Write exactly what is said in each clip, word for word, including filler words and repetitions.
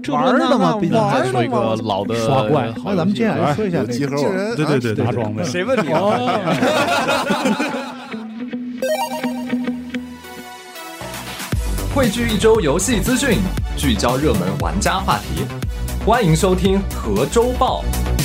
玩的嘛，毕竟再说一个老的刷怪。那咱们接下来说一下这个机器人， 对对对， 拿装备。 谁问你啊？ 汇聚一周游戏资讯，聚焦热门玩家话题，欢迎收听合周报。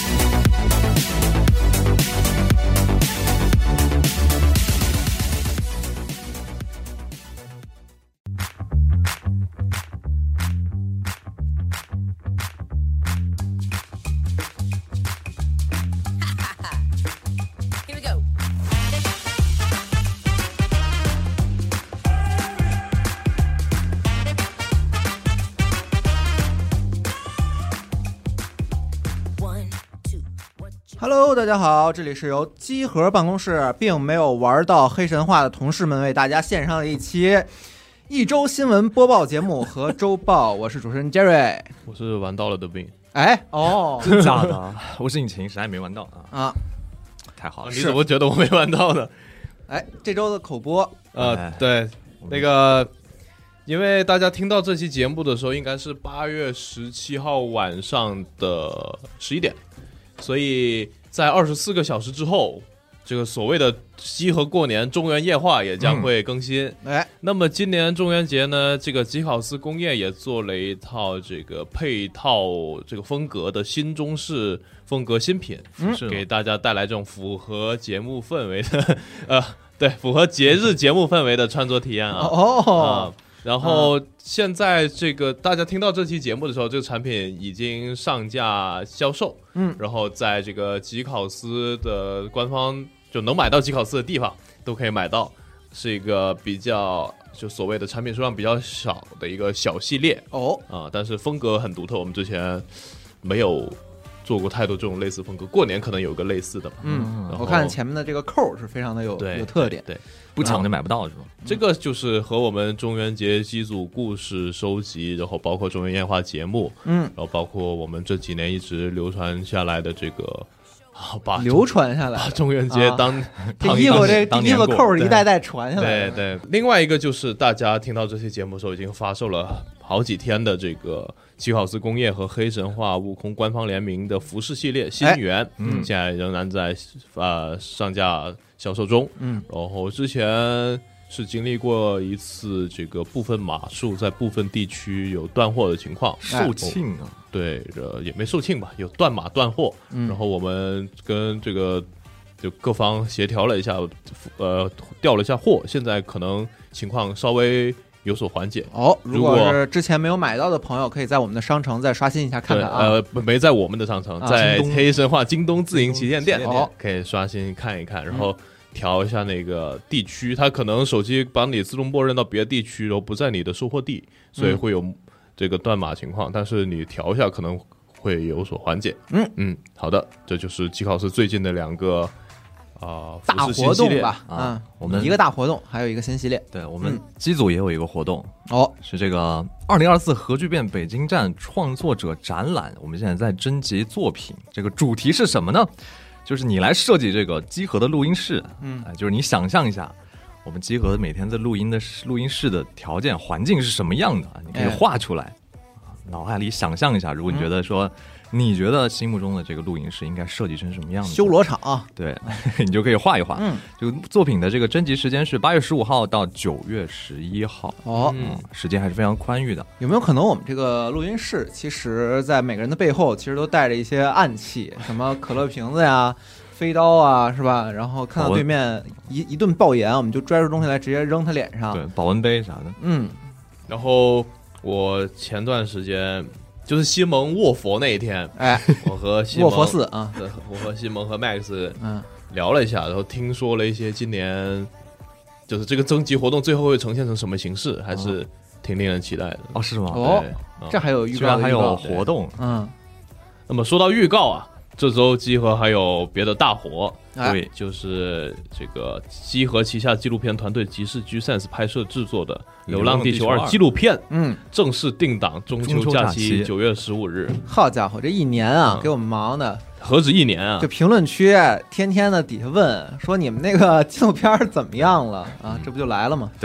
Hello， 大家好，这里是由机核办公室并没有玩到黑神话的同事们为大家献上的一期一周新闻播报节目和周报。我是主持人 Jerry， 我是玩到了的病。 哎，哦， 真假的？我是引擎，谁还没玩到啊？ 啊， 太好了！ 你怎么觉得我没玩到呢？ 哎，这周的口播， 呃，对，那个，因为大家听到这期节目的时候，应该是八月十七号晚上的十一点。所以在二十四个小时之后，这个所谓的机核过年中原夜话也将会更新。 哎、嗯， 那么今年中元节呢，这个吉考斯工业也做了一套这个配套这个风格的新中式风格新品， 嗯， 给大家带来这种符合节目氛围的，呃，对，符合节日节目氛围的穿着体验啊。 哦。 啊然后现在这个大家听到这期节目的时候，这个产品已经上架销售， 嗯， 然后在这个吉考斯的官方就能买到吉考斯的地方都可以买到，是一个比较就所谓的产品数量比较少的一个小系列哦啊，但是风格很独特，我们之前没有做过太多这种类似风格，过年可能有个类似的， 嗯，我看前面的这个扣是非常的有有特点， 对。对不抢就买不到是吧？ 这个就是和我们中元节机组故事收集，然后包括中元烟花节目， 嗯， 然后包括我们这几年一直流传下来的这个，好吧， 流传下来把中元节当、啊、 这衣服这衣服扣一代代传下来。 对 对, 对，另外一个就是大家听到这期节目的时候，已经发售了好几天的这个吉考斯工业和黑神话悟空官方联名的服饰系列新源，嗯，现在仍然在呃上架销售中， 嗯， 然后之前是经历过一次这个部分码数在部分地区有断货的情况， 售罄啊， 对，呃，也没售罄吧，有断码断货， 嗯， 然后我们跟这个就各方协调了一下，呃，调了一下货，现在可能情况稍微有所缓解。 哦，如果是之前没有买到的朋友，可以在我们的商城再刷新一下看看啊。 呃，没在我们的商城， 啊、 在黑神话京东自营旗舰店， 哦， 可以刷新看一看，然后调一下那个地区，它可能手机帮你自动默认到别的地区，然后不在你的售货地，所以会有这个断码情况。嗯、但是你调一下可能会有所缓解。 嗯嗯，好的，这就是吉考斯最近的两个啊、呃、 大活动吧。 啊，嗯、我们一个大活动，还有一个新系列。 对，我们机组也有一个活动、 嗯、哦， 是这个二零二四核聚变北京站创作者展览。我们现在在征集作品，这个主题是什么呢？就是你来设计这个机核的录音室， 嗯、 呃，就是你想象一下，我们机核每天在录音的录音室的条件环境是什么样的，你可以画出来，哎、脑海里想象一下。如果你觉得说，嗯、你觉得心目中的这个录音室应该设计成什么样子？ 修罗场、啊， 对，你就可以画一画。 嗯， 这个作品的这个征集时间是八月十五号到九月十一号。 哦、 嗯，时间还是非常宽裕的。 有没有可能我们这个录音室，其实在每个人的背后，其实都带着一些暗器，什么可乐瓶子呀、飞刀啊，是吧？然后看到对面一一顿爆言，我们就拽出东西来直接扔他脸上。 对，保温杯啥的。 嗯， 然后我前段时间就是西蒙卧佛那一天， 哎， 我和西蒙卧佛寺啊， 对，我和西蒙和 Max 嗯聊了一下，然后听说了一些今年就是这个征集活动最后会呈现成什么形式，还是挺令人期待的。 哦，是吗？ 哦，这还有预告， 还有活动。 嗯， 那么说到预告啊，这周机核还有别的大活， 哎、 对，就是这个机核旗下纪录片团队吉士 G Sense 拍摄制作的《流浪地球二》纪录片， 嗯， 正式定档中秋假期九月十五日。 好家伙，这一年啊， 嗯、 给我们忙的， 何止一年啊！ 这评论区天天的底下问说你们那个纪录片怎么样了啊？这不就来了吗？ 对。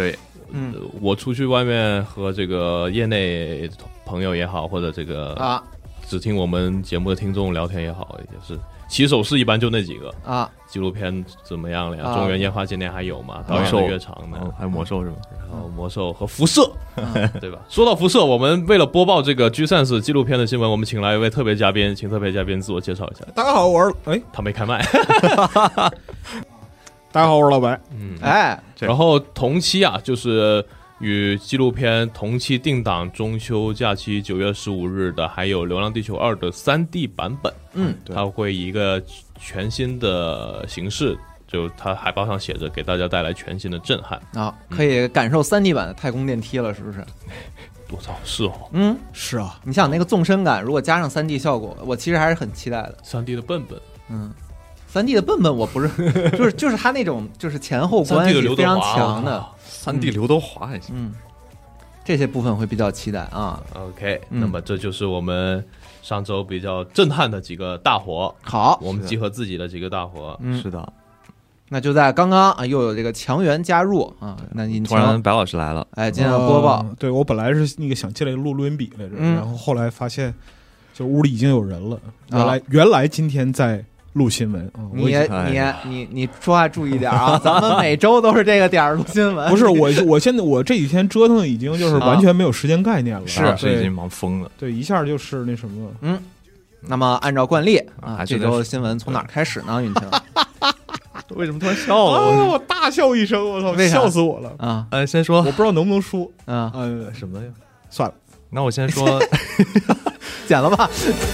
嗯，我出去外面和这个业内朋友也好，或者这个啊， 只听我们节目的听众聊天也好，也是起手式一般就那几个啊。 纪录片怎么样了呀？ 啊、 中原烟花今年还有吗？导演的乐场呢、 哦？还有魔兽是吗？ 然后魔兽和辐射，对吧？说到辐射，我们为了播报这个 G Sense 纪录片的新闻，我们请来一位特别嘉宾，请特别嘉宾自我介绍一下。 大家好，我是哎， 他没开麦。 大家好，我是老白。 嗯， 哎， 然后同期啊，就是与纪录片同期定档中秋假期九月十五日的，还有《流浪地球二》的三 D 版本。 嗯， 它会以一个全新的形式，就它海报上写着给大家带来全新的震撼啊，可以感受 三 D 版的太空电梯了，是不是？ 我操，是哦， 嗯， 是啊。 你想那个纵深感，如果加上 三 D 效果，我其实还是很期待的。 三 D 的笨笨， 嗯。三 D 的笨笨我不是，就是就是他那种就是前后关系非常强的， 三 D 刘德华也行， 嗯，这些部分会比较期待啊。 OK，、 嗯、 那么这就是我们上周比较震撼的几个大活。 好， 我们集合自己的几个大活。 嗯， 是的。 那就在刚刚啊，又有这个强援加入啊，那你突然白老师来了， 哎，今天要播报。 呃、对我本来是那个想进来录录音笔来着、 嗯， 然后后来发现，就屋里已经有人了。原来、啊、原来今天在。录新闻，嗯、 你你你你说话注意点啊！咱们每周都是这个点儿录新闻。 不是我，我现在我这几天折腾已经就是完全没有时间概念了， 啊、 是已经忙疯了。 对，一下就是那什么， 嗯。那么按照惯例啊， 啊这周的新闻从哪儿开始呢？云晴， 为什么突然笑了？ 啊、我大笑一声，我操，笑死我了啊！ 呃，先说， 我不知道能不能说啊， 呃， 什么呀？ 算了， 那我先说， 剪了吧。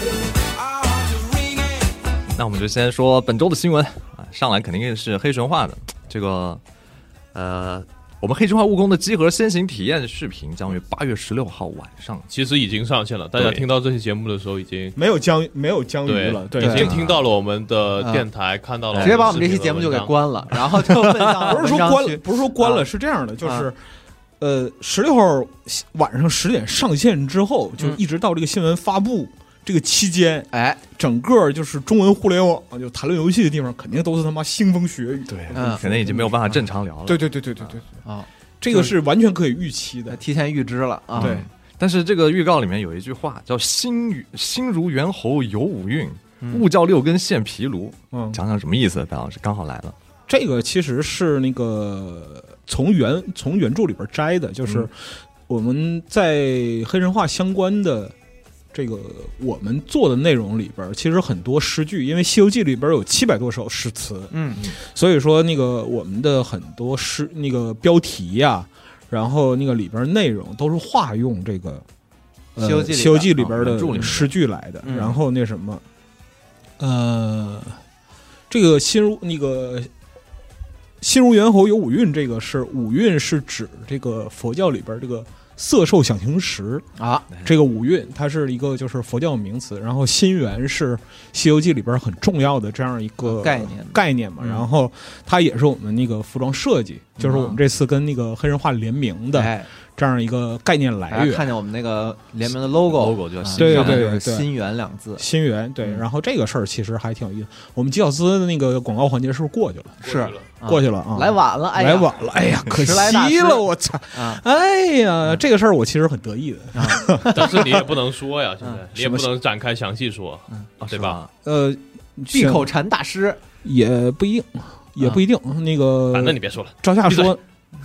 那我们就先说本周的新闻啊，上来肯定是黑神话的这个，呃，我们黑神话悟空的集合先行体验视频将于八月十六号晚上， 其实已经上线了。大家听到这期节目的时候，已经没有江没有江鱼了，对， 已经听到了我们的电台，啊、看到了直接把我们这期节目就给关了，然后就分享。 不是说关，不是说关了，啊、是这样的，就是。啊呃，十六号晚上十点上线之后，就一直到这个新闻发布这个期间， 哎、 嗯，整个就是中文互联网就谈论游戏的地方，肯定都是他妈腥风血雨， 对，嗯，肯定已经没有办法正常聊了。 对对对对对对对啊， 这个是完全可以预期的， 提前预知了啊。 对， 但是这个预告里面有一句话叫“心心如猿猴有五蕴，勿教六根现疲劳”，嗯，讲讲什么意思？白老师刚好来了。 这个其实是那个从原从原著里边摘的，就是我们在黑神话相关的这个我们做的内容里边，其实很多诗句，因为《西游记》里边有七百多首诗词， 嗯， 所以说那个我们的很多诗那个标题呀、啊，然后那个里边内容都是化用这个《 西游记》 《西游记》里边的诗句来的， 嗯、 然后那什么，呃，这个心如那个。心如猿猴有五蕴，这个是五蕴是指这个佛教里边这个色受想行识啊， 这个五蕴它是一个就是佛教名词，然后心猿是西游记里边很重要的这样一个概念概念嘛， 嗯、 然后它也是我们那个服装设计，嗯、就是我们这次跟那个黑神话联名的。 哎这样一个概念来源， 看见我们那个联名的 logo，logo 就对对对， 心猿两字， 心猿对。然后这个事儿其实还挺有意思。我们吉小斯的那个广告环节是不是过去了？ 是过去了啊， 来晚了，哎呀， 来晚了，哎呀，可惜了，我操！哎呀，这个事儿我其实很得意的， 但是你也不能说呀，现在你也不能展开详细说，对吧？ 呃， 闭口禅大师也不一定，也不一定。那个， 反正你别说了， 赵夏说。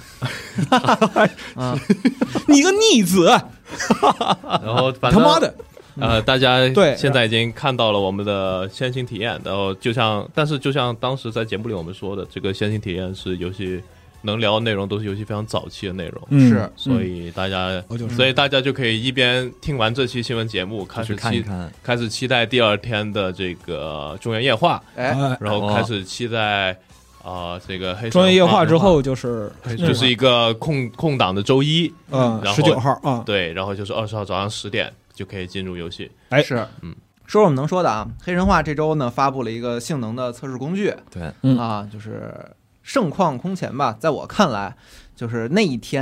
啊！ 你个逆子！ 然后他妈的， 呃，大家对现在已经看到了我们的先行体验，然后就像，但是就像当时在节目里我们说的，这个先行体验是游戏能聊的内容，都是游戏非常早期的内容， 嗯、 是， 所以大家， 嗯、 所以大家就可以一边听完这期新闻节目，开始看一看， 开始期待第二天的这个中原夜话， 哎， 然后开始期待。啊、呃，这个黑中原夜话之后就是就是一个空空档的周一， 嗯，十九号啊， 对，然后就是二十号早上十点就可以进入游戏。 哎， 是， 嗯， 说我们能说的啊，黑神话这周呢发布了一个性能的测试工具， 对， 啊，就是盛况空前吧，在我看来，就是那一天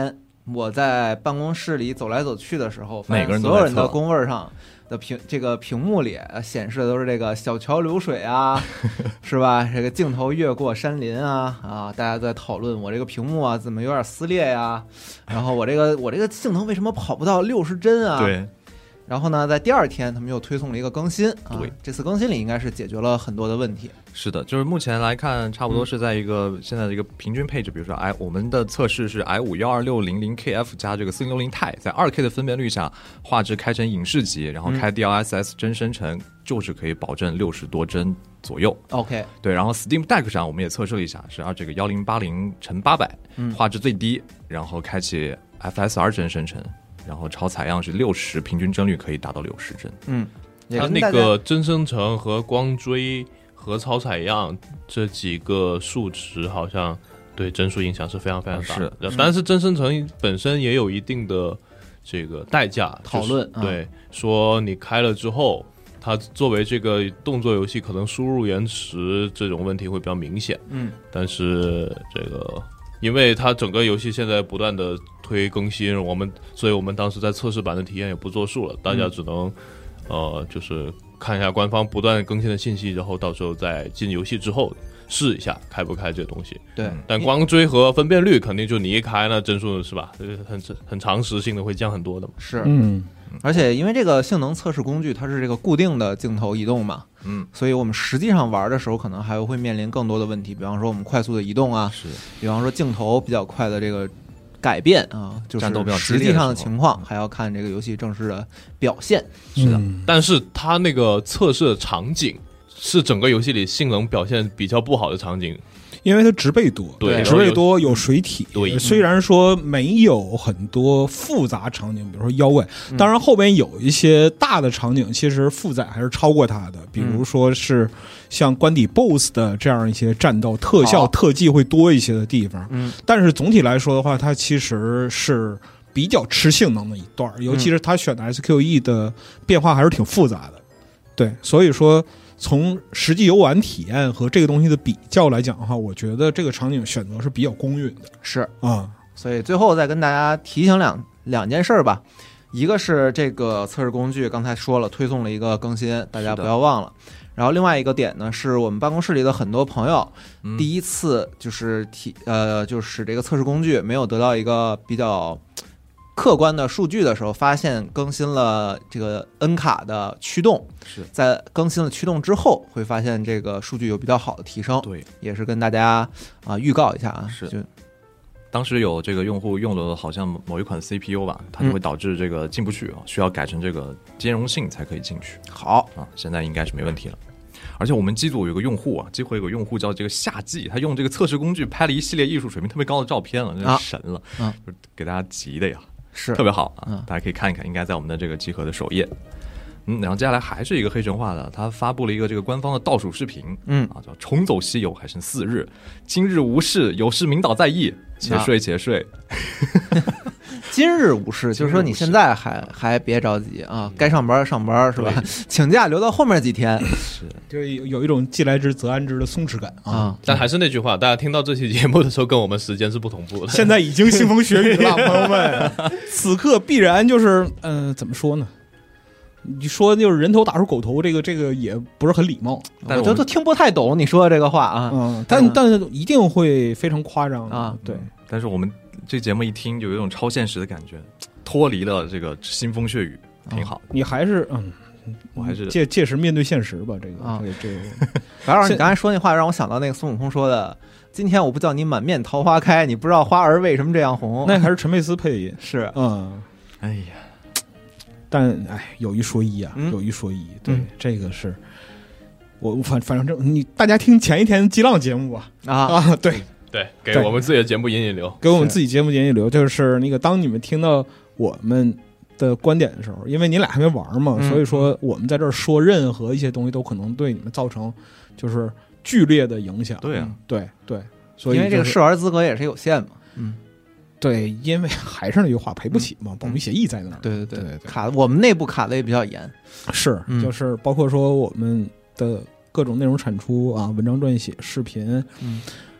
我在办公室里走来走去的时候，发每个人都现所有人的在测工位上的屏这个屏幕里呃显示的都是这个小桥流水啊，是吧？这个镜头越过山林啊啊，大家都在讨论我这个屏幕啊怎么有点撕裂呀、然后我这个我这个镜头为什么跑不到六十帧啊？ 对。 然后呢，在第二天他们又推送了一个更新啊， 对， 这次更新里应该是解决了很多的问题。 是的，就是目前来看，差不多是在一个、嗯、现在的一个平均配置，比如说 i 我们的测试是 i 五 一二六零零 K F 加这个四零六零 钛，在 二 K 的分辨率下，画质开成影视级，然后开 D L S S 真生成，嗯、就是可以保证六十多帧左右。 OK， 对，然后 Steam Deck 上我们也测试了一下，是啊这个一零八零乘八百，画质最低，然后开启 F S R 真生成。然后超采样是六十，平均帧率可以达到六十帧。 嗯， 它那个真生成和光追和超采样这几个数值好像对帧数影响是非常非常大的。 是， 但是真生成本身也有一定的这个代价讨论。 就是、对、嗯，说你开了之后，它作为这个动作游戏，可能输入延迟这种问题会比较明显。 嗯， 但是这个。因为它整个游戏现在不断的推更新，我们所以我们当时在测试版的体验也不作数了，大家只能、嗯、呃就是看一下官方不断更新的信息，然后到时候在进游戏之后试一下开不开这东西。 对， 但光追和分辨率肯定就你一开呢帧数是吧，很很常识性的会降很多的嘛。 是， 嗯。 而且因为这个性能测试工具它是这个固定的镜头移动嘛， 嗯， 所以我们实际上玩的时候可能还会面临更多的问题，比方说我们快速的移动啊， 是， 比方说镜头比较快的这个改变啊，就是实际上的情况还要看这个游戏正式的表现。 是的、 嗯， 但是它那个测试的场景是整个游戏里性能表现比较不好的场景。 因为它植被多， 对， 植被多有水体， 对， 虽然说没有很多复杂场景，比如说妖怪， 嗯、 当然后边有一些大的场景，其实负载还是超过它的，比如说是像关底 B O S S 的这样一些战斗特效、特技会多一些的地方。 嗯， 但是总体来说的话，它其实是比较吃性能的一段，尤其是它选的 S Q E 的变化还是挺复杂的。对，所以说。从实际游玩体验和这个东西的比较来讲的话，我觉得这个场景选择是比较公允的。 是啊、嗯， 所以最后再跟大家提醒两两件事吧。一个是这个测试工具，刚才说了推送了一个更新，大家不要忘了。然后另外一个点呢，是我们办公室里的很多朋友、嗯、第一次就是体呃就是这个测试工具没有得到一个比较客观的数据的时候，发现更新了这个 N 卡的驱动， 是在更新了驱动之后，会发现这个数据有比较好的提升。 对， 也是跟大家啊、呃、预告一下啊， 是就当时有这个用户用了好像某一款 C P U 吧，它就会导致这个进不去啊、嗯，需要改成这个兼容性才可以进去。 好啊，现在应该是没问题了。而且我们机组有个用户啊，机会有个用户叫这个夏季，他用这个测试工具拍了一系列艺术水平特别高的照片了，真是神了， 啊， 就给大家急的呀。 是特别好啊、 嗯， 大家可以看一看，应该在我们的这个集合的首页。嗯，然后接下来还是一个黑神话的，他发布了一个这个官方的倒数视频， 嗯啊，叫重走西游还剩四日，今日无事，有事明导在意，且睡且睡。 啊、今日无事，就是说你现在还还别着急啊，该上班上班是吧？请假留到后面几天， 是就有一种既来之则安之的松弛感啊。 啊但还是那句话，大家听到这期节目的时候，跟我们时间是不同步的。 现在已经腥风血雨了，朋友们，此刻必然就是嗯、呃，怎么说呢？你说就是人头打出狗头，这个这个也不是很礼貌， 我这都听不太懂你说的这个话啊。 嗯，但、嗯、但是一定会非常夸张啊。 对， 但是我们这节目一听就有一种超现实的感觉，脱离了这个腥风血雨，挺好、 嗯。你还是嗯， 我还是届届时面对现实吧。这个啊， 这个这个。 白老师，你刚才说那话让我想到那个孙悟空说的：“今天我不叫你满面桃花开，你不知道花儿为什么这样红。” 那还是陈佩斯配音。 是， 嗯， 哎呀。 但哎，有一说一啊， 嗯、 有一说一，对， 嗯、 这个是我反反正你大家听前一天的激浪节目吧， 啊啊，对对，给我们自己的节目引引流， 给我们自己节目引引流，就是那个当你们听到我们的观点的时候，因为你俩还没玩嘛、嗯，所以说我们在这儿说任何一些东西都可能对你们造成就是剧烈的影响。 对啊， 嗯、对对，所以、就是、 因为这个试玩资格也是有限嘛，嗯。 对，因为还是那句话，赔不起嘛，保密协议在那儿、 嗯。对对对对对， 卡我们内部卡的也比较严， 是， 嗯、 就是包括说我们的各种内容产出啊，文章撰写、视频， 嗯，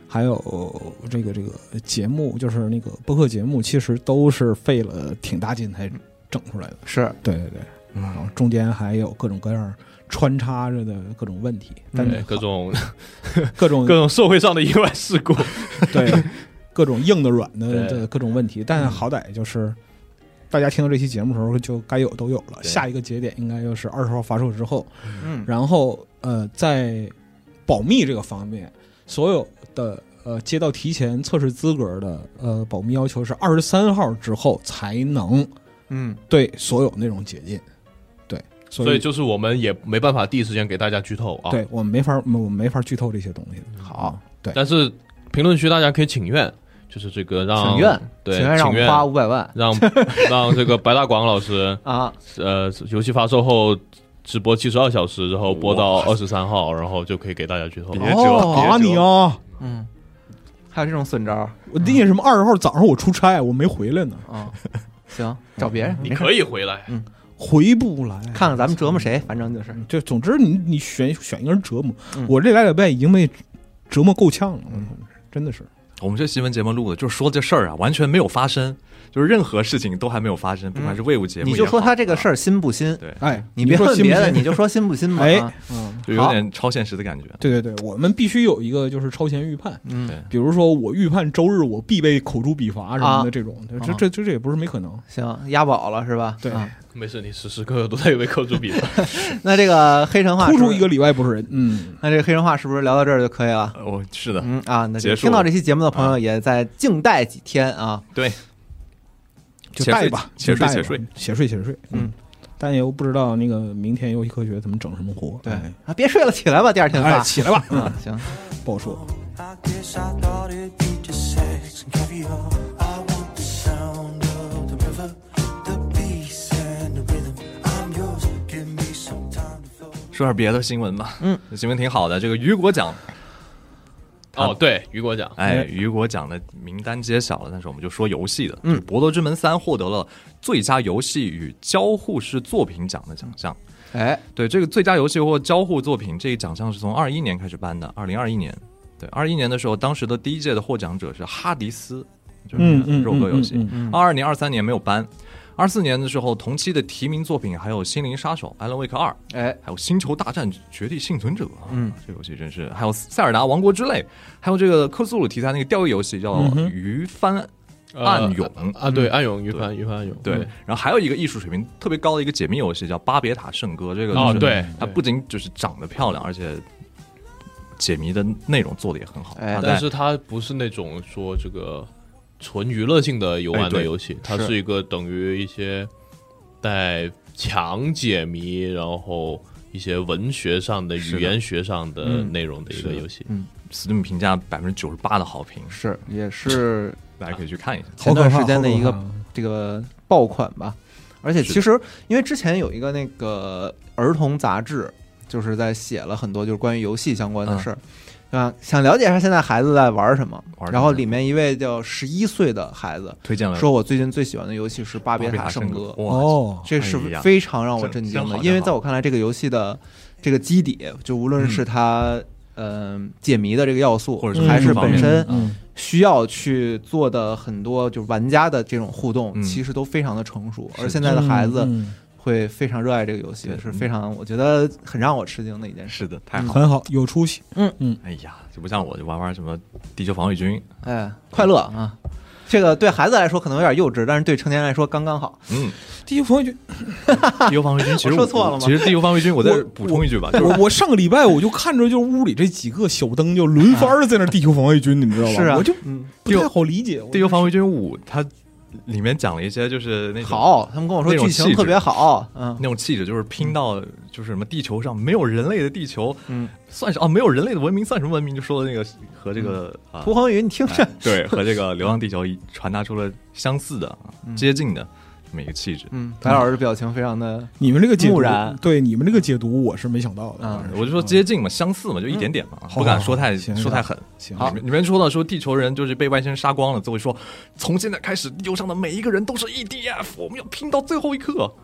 还有这个这个节目，就是那个播客节目，其实都是费了挺大劲才整出来的。 是， 对对对，然后中间还有各种各样穿插着的各种问题，但对各种各种各种社会上的意外事故， 对各种硬的软的对的各种问题，但好歹就是大家听到这期节目的时候就该有都有了。下一个节点应该就是二十号发售之后， 嗯， 然后呃，在保密这个方面，所有的呃接到提前测试资格的呃保密要求是二十三号之后才能嗯对所有内容解禁。对，所以所以就是我们也没办法第一时间给大家剧透啊。 对我们没法我们没法剧透这些东西。 好， 对， 但是评论区大家可以请愿，就是这个让请愿， 对请愿让我们花五百万， 让让这个白大广老师啊， 呃，游戏发售后直播七十二小时，然后播到二十三号，然后就可以给大家剧透。 别折哦，打别折你啊！ 嗯，还有这种损招我那什么二十号早上我出差，我没回来呢， 啊？行，找别人， 你没事可以回来， 回不来。 看看咱们折磨谁，反正就是就总之你你选选一个人折磨， 嗯我这俩礼拜已经被折磨够呛了，真的是。 我们这新闻节目录的，就是说这事儿啊，完全没有发生，就是任何事情都还没有发生，不管是卫务节目也好， 你就说他这个事儿新不新？ 对， 哎， 你别说问别的， 新不新你就说新不新吧。 哎啊， 嗯， 就有点超现实的感觉。 对对对，我们必须有一个就是超前预判， 嗯对， 比如说我预判周日我必被口诛笔伐什么的啊这种，这啊这这这也不是没可能。 行，押宝了是吧？ 对啊没事，你时时刻刻都在为扣住笔。 那这个黑神话是不是突出一个里外不是人，嗯， 那这个黑神话是不是聊到这儿就可以了？ 哦，是的， 嗯啊，那结束听到这期节目的朋友也在静待几天啊。 对，且睡就带吧， 且睡就带吧且睡， 且睡且睡， 嗯， 但又不知道那个明天游戏科学怎么整什么活， 对哎啊，别睡了，起来吧，第二天哎， 发。 起来吧， 啊，行， 不好说。 I guess I thought it'd be just sex and caviar. I want the sound of the river, the bass and the rhythm. I'm yours, give me some time to flow. 说点别的新闻吧。 嗯， 新闻挺好的。这个雨果奖， 哦，对，雨果奖， 哎，雨果奖的名单揭晓了，但是我们就说游戏的， 嗯就是《博德之门三》获得了最佳游戏与交互式作品奖的奖项。 哎， 对，这个最佳游戏或交互作品这一奖项是从二一年开始颁的，二零二一年。对，二一年的时候，当时的第一届的获奖者是哈迪斯，就是嗯嗯， 肉鸽游戏。 嗯嗯嗯二二年、二三年没有颁，二四年的时候，同期的提名作品还有《心灵杀手》、《Alan Wake 二》， 哎， 还有《星球大战：绝地幸存者》啊， 嗯， 这游戏真是，还有《塞尔达王国之泪》，还有这个克苏鲁题材那个钓鱼游戏叫嗯哼 《鱼帆呃暗涌》 啊，对，暗涌，鱼帆，鱼帆暗涌， 对，然后还有一个艺术水平特别高的一个解密游戏叫《巴别塔圣歌》，这个就哦， 是对， 它不仅就是长得漂亮，而且解谜的内容做的也很好。 哎它在但是它不是那种说这个纯娱乐性的游玩哎对的游戏，它是是一个等于一些带强解谜，然后一些文学上的、 是的语言学上的嗯内容的一个游戏。 Steam 评价百分之九十八的好评， 是也是大家可以去看一下。 前段时间的一个好可怕这个爆款吧。而且其实因为之前有一个那个儿童杂志，就是在写了很多就是关于游戏相关的事儿。啊，想了解一下现在孩子在玩什么， 玩什么然后里面一位叫十一岁的孩子推荐了说，我最近最喜欢的游戏是《巴别塔圣歌》， 哇， 哦， 这是哎呀非常让我震惊的， 真真好因为在我看来，这个游戏的这个基底，就无论是它嗯、呃解谜的这个要素， 或者是还是技术方面本身嗯需要去做的很多就是玩家的这种互动， 嗯其实都非常的成熟， 是而现在的孩子嗯会非常热爱这个游戏， 对是非常我觉得很让我吃惊的一件事。 是的，太好了。 很好，有出息。 哎呀，就不像我就玩玩什么地球防御军， 哎，快乐啊！这个对孩子来说可能有点幼稚，但是对成年人来说刚刚好。 嗯， 地球防御军， 地球防御军其实我说错了吗其实地球防御军，我再补充一句吧，就是我我上个礼拜我就看着，就是屋里这几个小灯就轮番在那地球防御军，你知道吧？ 是啊， 我就嗯， 不太好理解。 地球防御军五，它里面讲了一些就是那种好，他们跟我说那种气质剧情特别好，嗯那种气质，就是拼到就是什么地球上没有人类的地球， 嗯， 算是啊没有人类的文明算什么文明？就说的那个和这个啊屠恒宇，你听着， 对和这个《流浪地球》传达出了相似的、啊接近的这么一个气质。 嗯，白老师表情非常的你们这个解读木然， 对你们这个解读我是没想到的。 嗯反正我就说接近嘛，相似嘛，就一点点嘛， 好不敢说太行说太狠。 行， 好里面说到说地球人就是被外星人杀光了，就会说从现在开始，地球上的每一个人都是 E D F，我们要拼到最后一刻。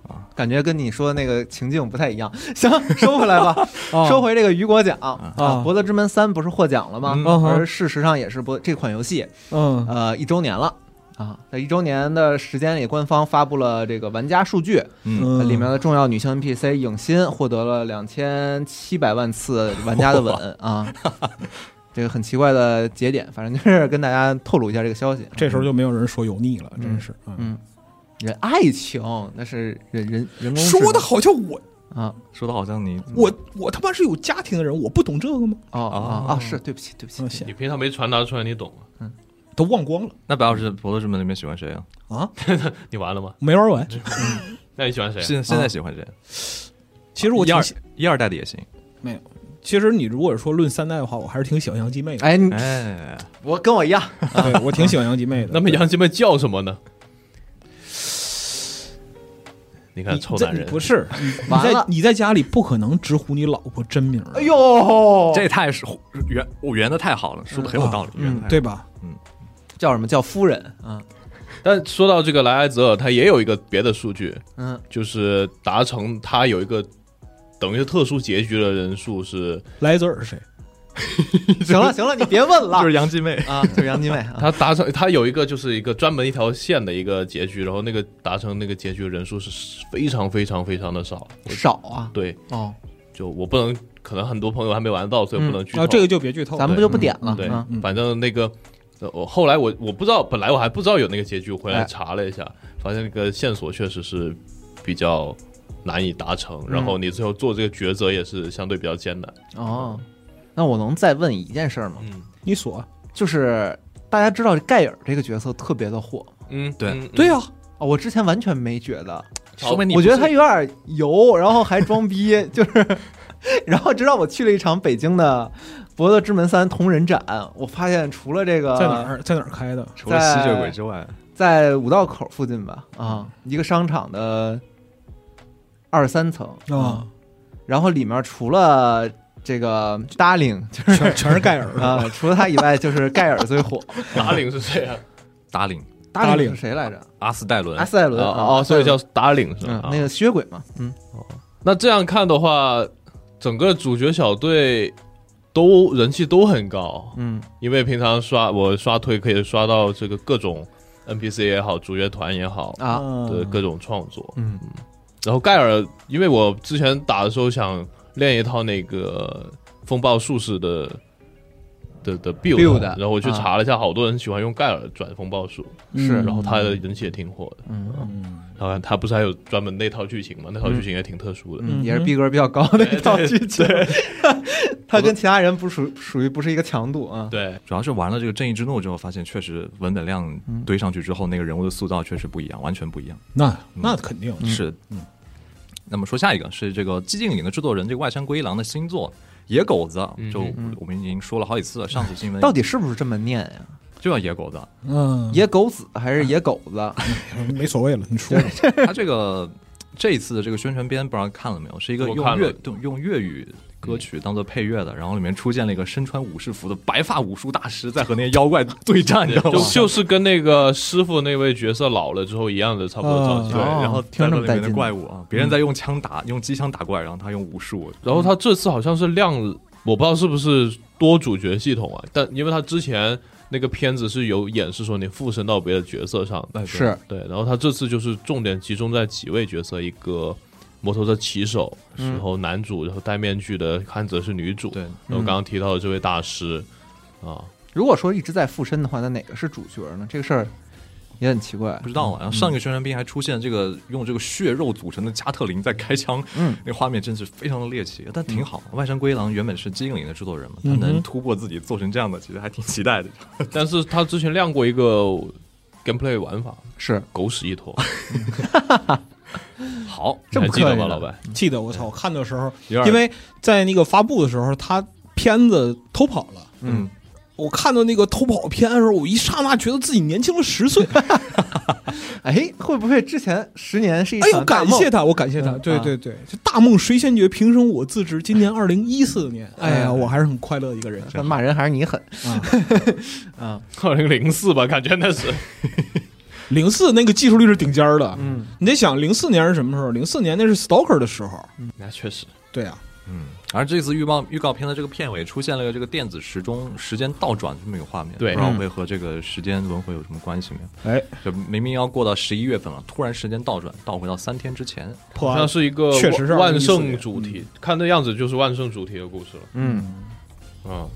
感觉跟你说那个情境不太一样。行，收回来吧， 啊收回这个雨果奖啊 《博德之门三》不是获奖了吗？ 嗯而事实上也是博这款游戏嗯呃一周年了啊，在一周年的时间里，官方发布了这个玩家数据， 嗯， 呃里面的重要女性 N P C 影心获得了两千七百万次玩家的吻啊。这个很奇怪的节点，反正就是跟大家透露一下这个消息。 这时候就没有人说油腻了，真是。 嗯，人爱情那是人人人工说的好像我啊， 说的好像你我我他妈是有家庭的人，我不懂这个吗？ 哦哦哦，是对不起对不起嗯，行你平常没传达出来，你懂吗？ 都忘光了那白老师《博德之门》里面喜欢谁啊？ 啊， 你完了吗？ 没玩完。 那你喜欢谁？ 现现在喜欢谁？ 其实我挺一二一二代的也行。 没有。其实你如果说论三代的话，我还是挺喜欢杨继妹的。 哎，你哎， 我跟我一样， 对我挺喜欢杨继妹的。 那么杨继妹叫什么呢？你看你臭男人这不是你你完了在你在家里不可能直呼你老婆真名儿， 哎呦， 这太是圆，我圆的太好了，说的很有道理，圆得太好对吧？ 叫什么叫夫人啊？ 但说到这个莱埃泽尔，他也有一个别的数据， 嗯， 就是达成他有一个等于是特殊结局的人数是， 莱泽尔是谁？ 行了行了，你别问了， 就是杨继妹。 啊，就是杨继妹啊， 他达成他有一个就是一个专门一条线的一个结局，然后那个达成那个结局的人数是非常非常非常的少。 少啊， 对， 哦， 就我不能，可能很多朋友还没玩到，所以不能剧透。 啊，这个就别剧透了。 咱们不就不点了？ 对啊， 嗯反正那个，呃我后来我我不知道，本来我还不知道有那个结局，我回来查了一下，发现那个线索确实是比较难以达成，然后你最后做这个抉择也是相对比较艰难。 哦，那我能再问一件事吗？ 嗯你锁。 就是大家知道盖尔这个角色特别的火嗯， 对嗯对呀， 啊，我之前完全没觉得， 说明你我觉得他不是有点油，然后还装逼，就是，然后直到我去了一场北京的《博德之门三》同人展，我发现除了这个在哪儿在哪儿开的？ 除了吸血鬼之外， 在五道口附近吧，啊，一个商场的二三层啊， 然后里面除了这个 Darling 就是全全是盖尔的。 啊，除了他以外，就是盖尔最火。 达领是谁啊？ 达领、 Darling 是谁来着？ 阿斯戴伦阿，斯戴伦哦啊哦，所以叫达领是吧？啊， 嗯那个吸血鬼嘛，嗯， 那这样看的话，整个主角小队都人气都很高， 嗯， 因为平常刷我刷推可以刷到这个各种 N P C 也好，主角团也好啊， 的各种创作。 嗯然后盖尔，因为我之前打的时候想练一套那个风暴术士的的的 build，, build 然后我去查了一下，好多人喜欢用盖尔转风暴术， 是然后他的人气也挺火的。 嗯嗯然后他不是还有专门那套剧情吗？那套剧情也挺特殊的。 嗯，也是逼格比较高的一套剧情，他跟其他人不属属于不是一个强度啊。 对， 主要是玩了这个正义之怒之后，发现确实文本量堆上去之后，那个人物的塑造确实不一样，完全不一样。 那那肯定是，嗯。那么说下一个是这个寂静岭的制作人，这个外山圭一郎的新作《野狗子》，就我们已经说了好几次了，上次新闻到底是不是这么念呀？ 就叫野狗子。 嗯， 野狗子还是野狗子？ 没所谓了，你说吧。 他这个这一次的这个宣传片不知道看了没有，是一个用我看了粤用用粤语歌曲当做配乐的，然后里面出现了一个身穿武士服的白发武术大师在和那些妖怪对战，你知道吗就？就是跟那个师傅那位角色老了之后一样的差不多造型。 对， 哦然后听着战斗里面的这么带劲怪物啊，别人在用枪打，用机枪打怪，然后他用武术。 然后他这次好像是亮，我不知道是不是多主角系统啊，但因为他之前那个片子是有演示说你附身到别的角色上的， 是对，然后他这次就是重点集中在几位角色，一个摩托车骑手， 嗯然后男主，然后戴面具的看则是女主， 对， 然后刚刚提到的这位大师啊， 如果说一直在附身的话，那哪个是主角呢？这个事儿也很奇怪不。知道啊。然后上一个宣传片还出现这个用这个血肉组成的加特林在开枪， 嗯， 那画面真是非常的猎奇，但挺好。外山圭一郎原本是寂静岭的制作人嘛，他嗯哼能突破自己做成这样的，其实还挺期待的。 但是他之前亮过一个 gameplay 玩法， 是狗屎一坨， 好， 这么你还记得吗， 客气呢老白？ 记得我操，我看的时候， 有点因为在那个发布的时候，他片子偷跑了。 嗯， 我看到那个偷跑片的时候，我一刹那觉得自己年轻了十岁。 哎，会不会之前十年是一哎呦， 场大梦？ 感谢他，我感谢他。 嗯啊对对对，这大梦谁先觉？平生我自知，今年二零一四年，哎呀， 哎我还是很快乐的一个人。 但骂人还是你狠啊， 啊！ 二零零四吧，感觉那是。 零四那个技术力是顶尖儿的， 嗯， 你得想零四年是什么时候？零四年那是 Stalker 的时候， 那确实， 对啊， 嗯，而这次预告预告片的这个片尾出现了这个电子时钟时间倒转这么一个画面， 对不知道会和这个时间轮回有什么关系没有？ 哎， 就明明要过到十一月份了，突然时间倒转，倒回到三天之前。 破案好像是一个确实是万二零一四圣主题，看那样子就是万圣主题的故事了。 嗯嗯，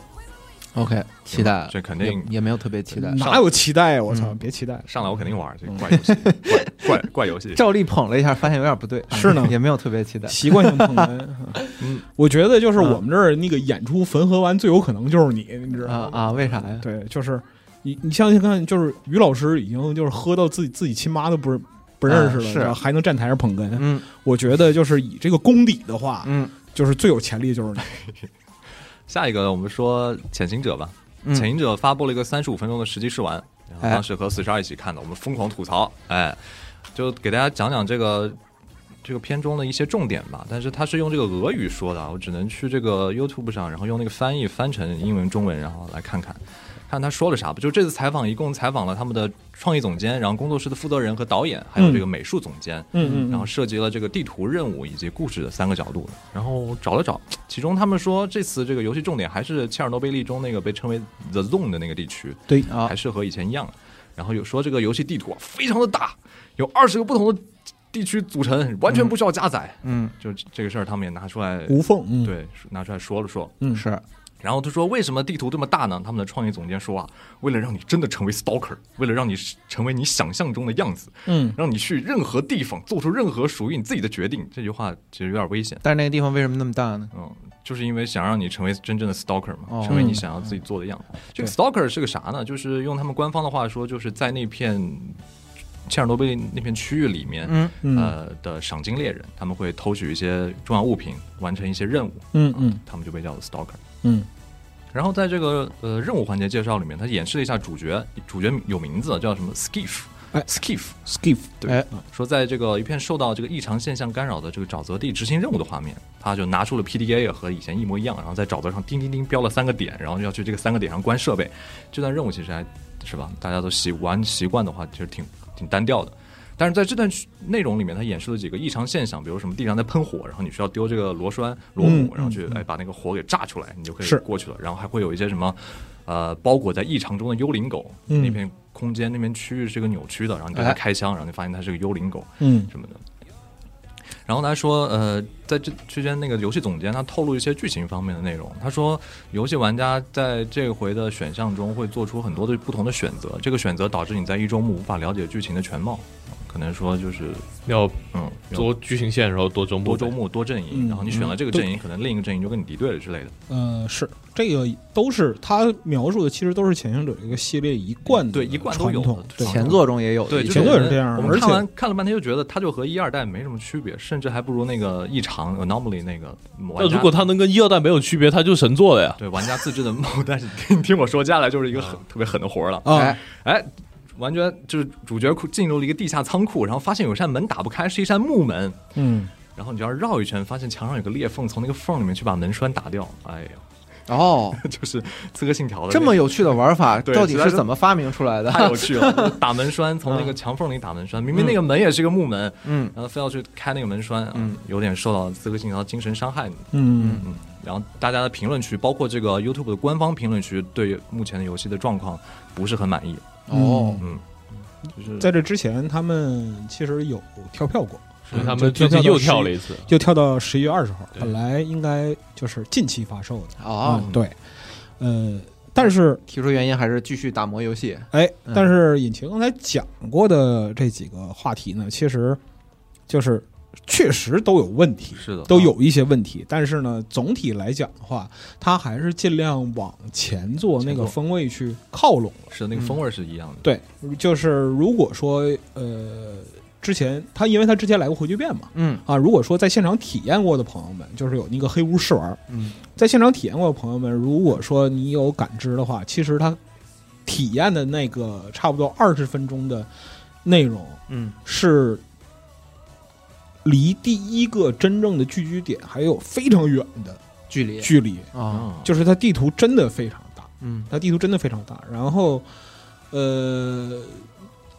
，OK，期待， 这肯定也也没有特别期待。 哪有期待呀？我操， 嗯别期待。 上来我肯定玩这个怪游戏，怪怪怪游戏。 照例捧了一下，发现有点不对， 是呢也没有特别期待。 习惯性捧哏， 嗯， 我觉得就是我们这儿那个演出缝合完最有可能就是你，你知道吗？ 啊啊，为啥呀？ 对，就是你你想想看，就是于老师已经就是喝到自己自己亲妈都不是不认识了， 啊是然后还能站台上捧哏， 嗯我觉得就是以这个功底的话， 嗯就是最有潜力就是你。 下一个我们说潜行者吧， 嗯， 潜行者发布了一个三十五分钟的实际试玩，然后哎当时和四十二一起看的，我们疯狂吐槽，哎，就给大家讲讲这个这个片中的一些重点吧。但是他是用这个俄语说的，我只能去这个 YouTube 上，然后用那个翻译翻成英文、中文，然后来看看。看他说了啥吧，就这次采访一共采访了他们的创意总监，然后工作室的负责人和导演，还有这个美术总监， 嗯嗯， 然后涉及了这个地图任务以及故事的三个角度。然后找了找，其中他们说这次这个游戏重点还是切尔诺贝利中那个被称为 The Zone 的那个地区， 对啊还是和以前一样。然后有说这个游戏地图啊非常的大，有二十个不同的地区组成，完全不需要加载。 嗯就这个事儿他们也拿出来， 无缝，嗯， 对，拿出来说了说。 嗯是然后他说为什么地图这么大呢？他们的创意总监说啊，为了让你真的成为 stalker， 为了让你成为你想象中的样子， 嗯， 让你去任何地方做出任何属于你自己的决定。这句话其实有点危险， 但是那个地方为什么那么大呢？ 嗯，就是因为想让你成为真正的 stalker 嘛， 哦成为你想要自己做的样子。这个对 stalker 是个啥呢？就是用他们官方的话说，就是在那片切尔诺贝利那片区域里面， 嗯嗯呃的赏金猎人，他们会偷取一些重要物品，完成一些任务， 嗯嗯他们就被叫做 stalker。 嗯然后在这个呃任务环节介绍里面，他演示了一下主角，主角有名字叫什么 Skiff， 哎 Skiff， ，Skiff， 对， 哎说在这个一片受到这个异常现象干扰的这个沼泽地执行任务的画面，他就拿出了 P D A 和以前一模一样，然后在沼泽上叮叮叮标了三个点，然后要去这个三个点上关设备。这段任务其实还是吧，大家都习玩习惯的话，其实挺挺单调的。但是在这段内容里面，他演示了几个异常现象，比如什么地上在喷火，然后你需要丢这个螺栓、螺母， 嗯然后去嗯哎把那个火给炸出来，你就可以是过去了。然后还会有一些什么，呃，包裹在异常中的幽灵狗， 嗯那片空间那边区域是个扭曲的，然后你对它哎开枪，然后你发现它是个幽灵狗嗯什么的。然后他说，呃，在这期间，那个游戏总监他透露一些剧情方面的内容。他说，游戏玩家在这回的选项中会做出很多的不同的选择，这个选择导致你在一周目无法了解剧情的全貌。可能说就是， 要嗯，要多剧情线，然后多周末， 多周目多阵营， 嗯然后你选了这个阵营，可能另一个阵营就跟你敌对了之类的。 呃，是这个都是他描述的，其实都是潜行者这个系列一贯的对一贯都有传统，对前作中也有的对， 一些前就是我们作也是这样我们看而且完看了半天，就觉得它就和一二代没什么区别，甚至还不如那个异常 anomaly 那个玩家。 那如果它能跟一二代没有区别，它就是神作了呀。 对玩家自制的梦，但是听听我说，接下来就是一个很特别狠的活儿了。 啊哎， 哎，完全就是主角进入了一个地下仓库，然后发现有扇门打不开，是一扇木门， 嗯， 然后你就要绕一圈，发现墙上有个裂缝，从那个缝里面去把门栓打掉。哎呀， 哦， 就是刺客信条的那这么有趣的玩法， 对到底实在是是怎么发明出来的？ 太有趣了，就是打门栓，从那个墙缝里打门栓，明明那个门也是个木门， 嗯然后非要去开那个门栓， 嗯， 有点受到刺客信条精神伤害。 嗯嗯，然后大家的评论区，包括这个 YouTube 的官方评论区，对目前的游戏的状况不是很满意。 哦， 嗯，就是在这之前，他们其实有跳票过， 所以他就们最近又跳到十跳了一次。 就跳到十一月二十号， 对本来应该就是近期发售的。 哦， 嗯，对，呃，但是提出原因还是继续打磨游戏。 哎， 嗯但是引擎刚才讲过的这几个话题呢，其实就是确实都有问题， 是的， 都有一些问题。但是呢，总体来讲的话，它还是尽量往前做那个前做风味去靠拢了。 是的那个风味是一样的。 对，就是如果说呃，之前他因为他之前来过回巨变嘛， 嗯啊，如果说在现场体验过的朋友们，就是有那个黑屋试玩， 嗯， 在现场体验过的朋友们，如果说你有感知的话，其实他体验的那个差不多二十分钟的内容嗯是离第一个真正的聚居点还有非常远的距离距离， 啊， 就是它地图真的非常大， 嗯它地图真的非常大。然后，呃，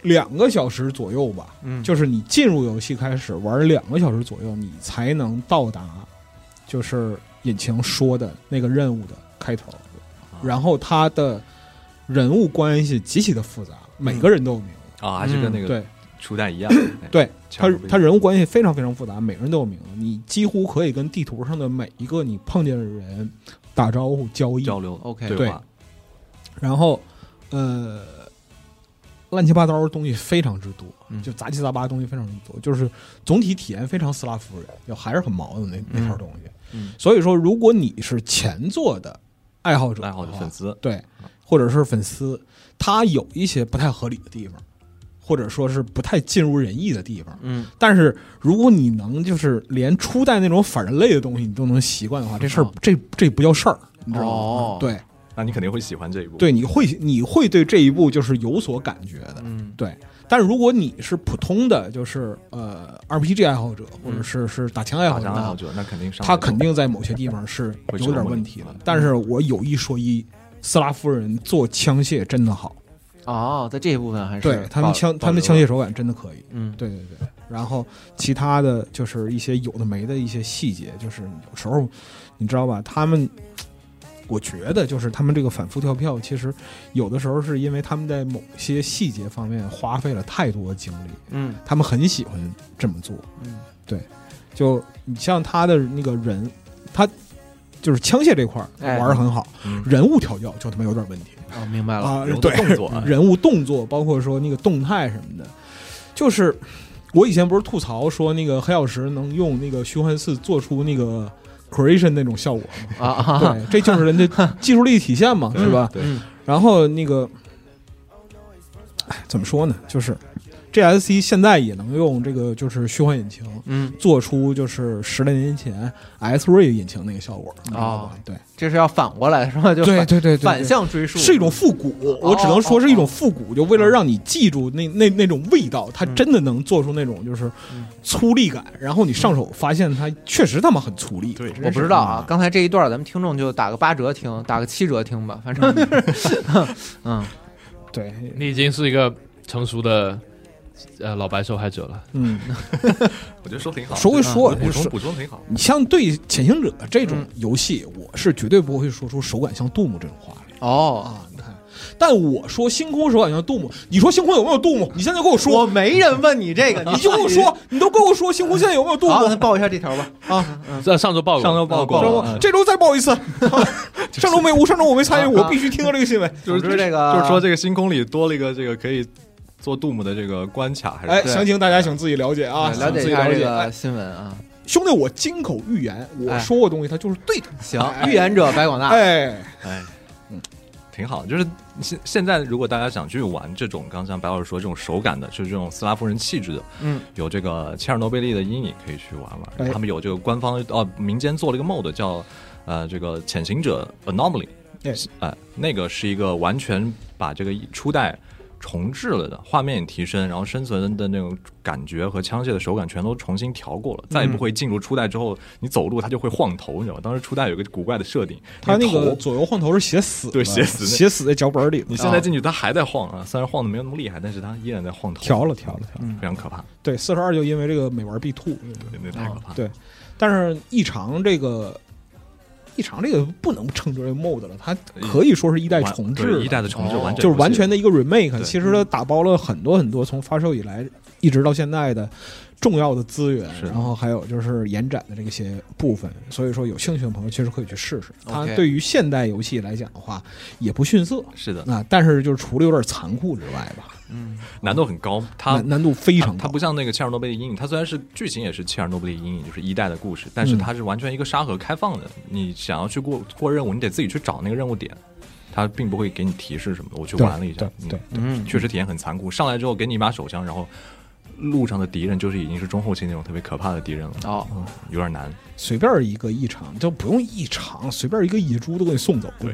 两个小时左右吧， 嗯， 就是你进入游戏开始玩两个小时左右，你才能到达，就是引擎说的那个任务的开头。然后它的人物关系极其的复杂，每个人都有名字啊，还是跟那个对初代一样。 对，它它人物关系非常非常复杂，每个人都有名字，你几乎可以跟地图上的每一个你碰见的人打招呼、交易、 交流、 OK 对话。 然后，呃，乱七八糟的东西非常之多， 嗯就杂七杂八的东西非常之多，就是总体体验非常斯拉夫人，就还是很毛的那那套东西。 嗯， 所以说，如果你是前作的爱好者、 爱好者粉丝， 对，或者是粉丝，他有一些不太合理的地方，或者说是不太尽如人意的地方。 嗯， 但是如果你能就是连初代那种反人类的东西你都能习惯的话，这事儿、 哦、 这这不叫事儿，你知道吗？ 哦、 对。 那你肯定会喜欢这一部， 对，你会你会对这一部就是有所感觉的， 嗯， 对。但是如果你是普通的，就是呃 R P G 爱好者，或者是是打枪爱好者， 打枪爱好者，那肯定上他肯定在某些地方是有点问题的。但是我有一说一，斯拉夫人做枪械真的好哦，在这一部分还是对他们枪他们枪械手感真的可以， 嗯， 对对对。然后其他的就是一些有的没的一些细节，就是有时候你知道吧，他们。我觉得就是他们这个反复跳票，其实有的时候是因为他们在某些细节方面花费了太多精力， 嗯， 他们很喜欢这么做， 嗯， 对，就你像他的那个人，他就是枪械这块玩得很好， 哎、 人物调教就他妈有点问题哦，明白了啊， 对，动作、啊， 人物动作，包括说那个动态什么的，就是我以前不是吐槽说那个黑曜石能用那个虚幻四做出那个。creation 那种效果嘛啊， 对，这就是人家技术力体现嘛，是吧？ 对。 然后那个，哎，怎么说呢？就是 G S C 现在也能用这个就是虚幻引擎， 嗯， 做出就是十来年前 X-Ray 引擎那个效果啊、 哦。 对， 这是要反过来是吧？就对对对， 反向追溯， 是一种复古。我只能说是一种复古，就为了让你记住那那那种味道，它真的能做出那种就是粗粝感。然后你上手发现它确实他妈很粗粝。 对， 我不知道啊。刚才这一段咱们听众就打个八折听，打个七折听吧，反正就是嗯， 对， 你已经是一个成熟的。呃，老白受害者了。 嗯， 我觉得说挺好， 说归说， 补充补充挺好。 你像对《潜行者》这种游戏，我是绝对不会说出手感像杜牧这种话来。 哦啊，你看，但我说星空手感像杜牧，你说星空有没有杜牧？你现在给我说， 我没人问你这个， 你就跟我说，你都跟我说星空现在有没有杜牧？ 好，报一下这条吧。 啊， 这上周报过， 上周报过， 上周这周再报一次。上周没，我上周我没参与，我必须听到这个新闻。 就是这个， 就是说这个星空里多了一个这个可以。做杜牧的这个关卡还是哎，详情大家请自己了解啊， 了解一下这个新闻啊。 兄弟，我金口玉言，我说的东西它就是对的。 行，预言者白广大， 哎哎，嗯，挺好。就是现现在，如果大家想去玩这种，刚才白老师说这种手感的，就是这种斯拉夫人气质的， 嗯， 有这个切尔诺贝利的阴影可以去玩玩。 哎、 他们有这个官方哦，民间做了一个 mod 叫呃这个潜行者 Anomaly， 哎、 呃，那个是一个完全把这个初代。重置了的画面也提升，然后生存的那种感觉和枪械的手感全都重新调过了，再也不会进入初代之后你走路它就会晃头，你知道吗？当时初代有个古怪的设定， 它那个左右晃头是写死， 对，写死写死在脚本里。 你现在进去它还在晃啊，虽然晃的没有那么厉害，但是它依然在晃头， 调了调了调了， 非常可怕。 对，四十二就因为这个美玩必吐， 对，那太可怕。 对，但是异常这个。异常这个不能称之为 mod 了，它可以说是一代重置， 一代的重置，完全就是完全的一个 remake。其实它打包了很多很多从发售以来一直到现在的重要的资源，然后还有就是延展的这些部分。所以说有兴趣的朋友其实可以去试试。它对于现代游戏来讲的话，也不逊色。 是的啊，但是就是除了有点残酷之外吧。 嗯， 难度很高，它难, 难度非常高。 它不像那个切尔诺贝利阴影，它虽然是剧情也是切尔诺贝利阴影，就是一代的故事，但是它是完全一个沙盒开放的。嗯、你想要去过过任务，你得自己去找那个任务点，它并不会给你提示什么的。我去玩了一下， 对对, 对, 对嗯， 确实体验很残酷。上来之后给你一把手枪，然后路上的敌人就是已经是中后期那种特别可怕的敌人了。 哦， 嗯、有点难。 随便一个异常就不用异常，随便一个野猪都给你送走。 对。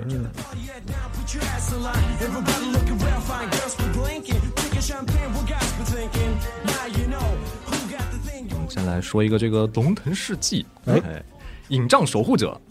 我们先来说一个这个龙腾世纪，哎，影杖守护者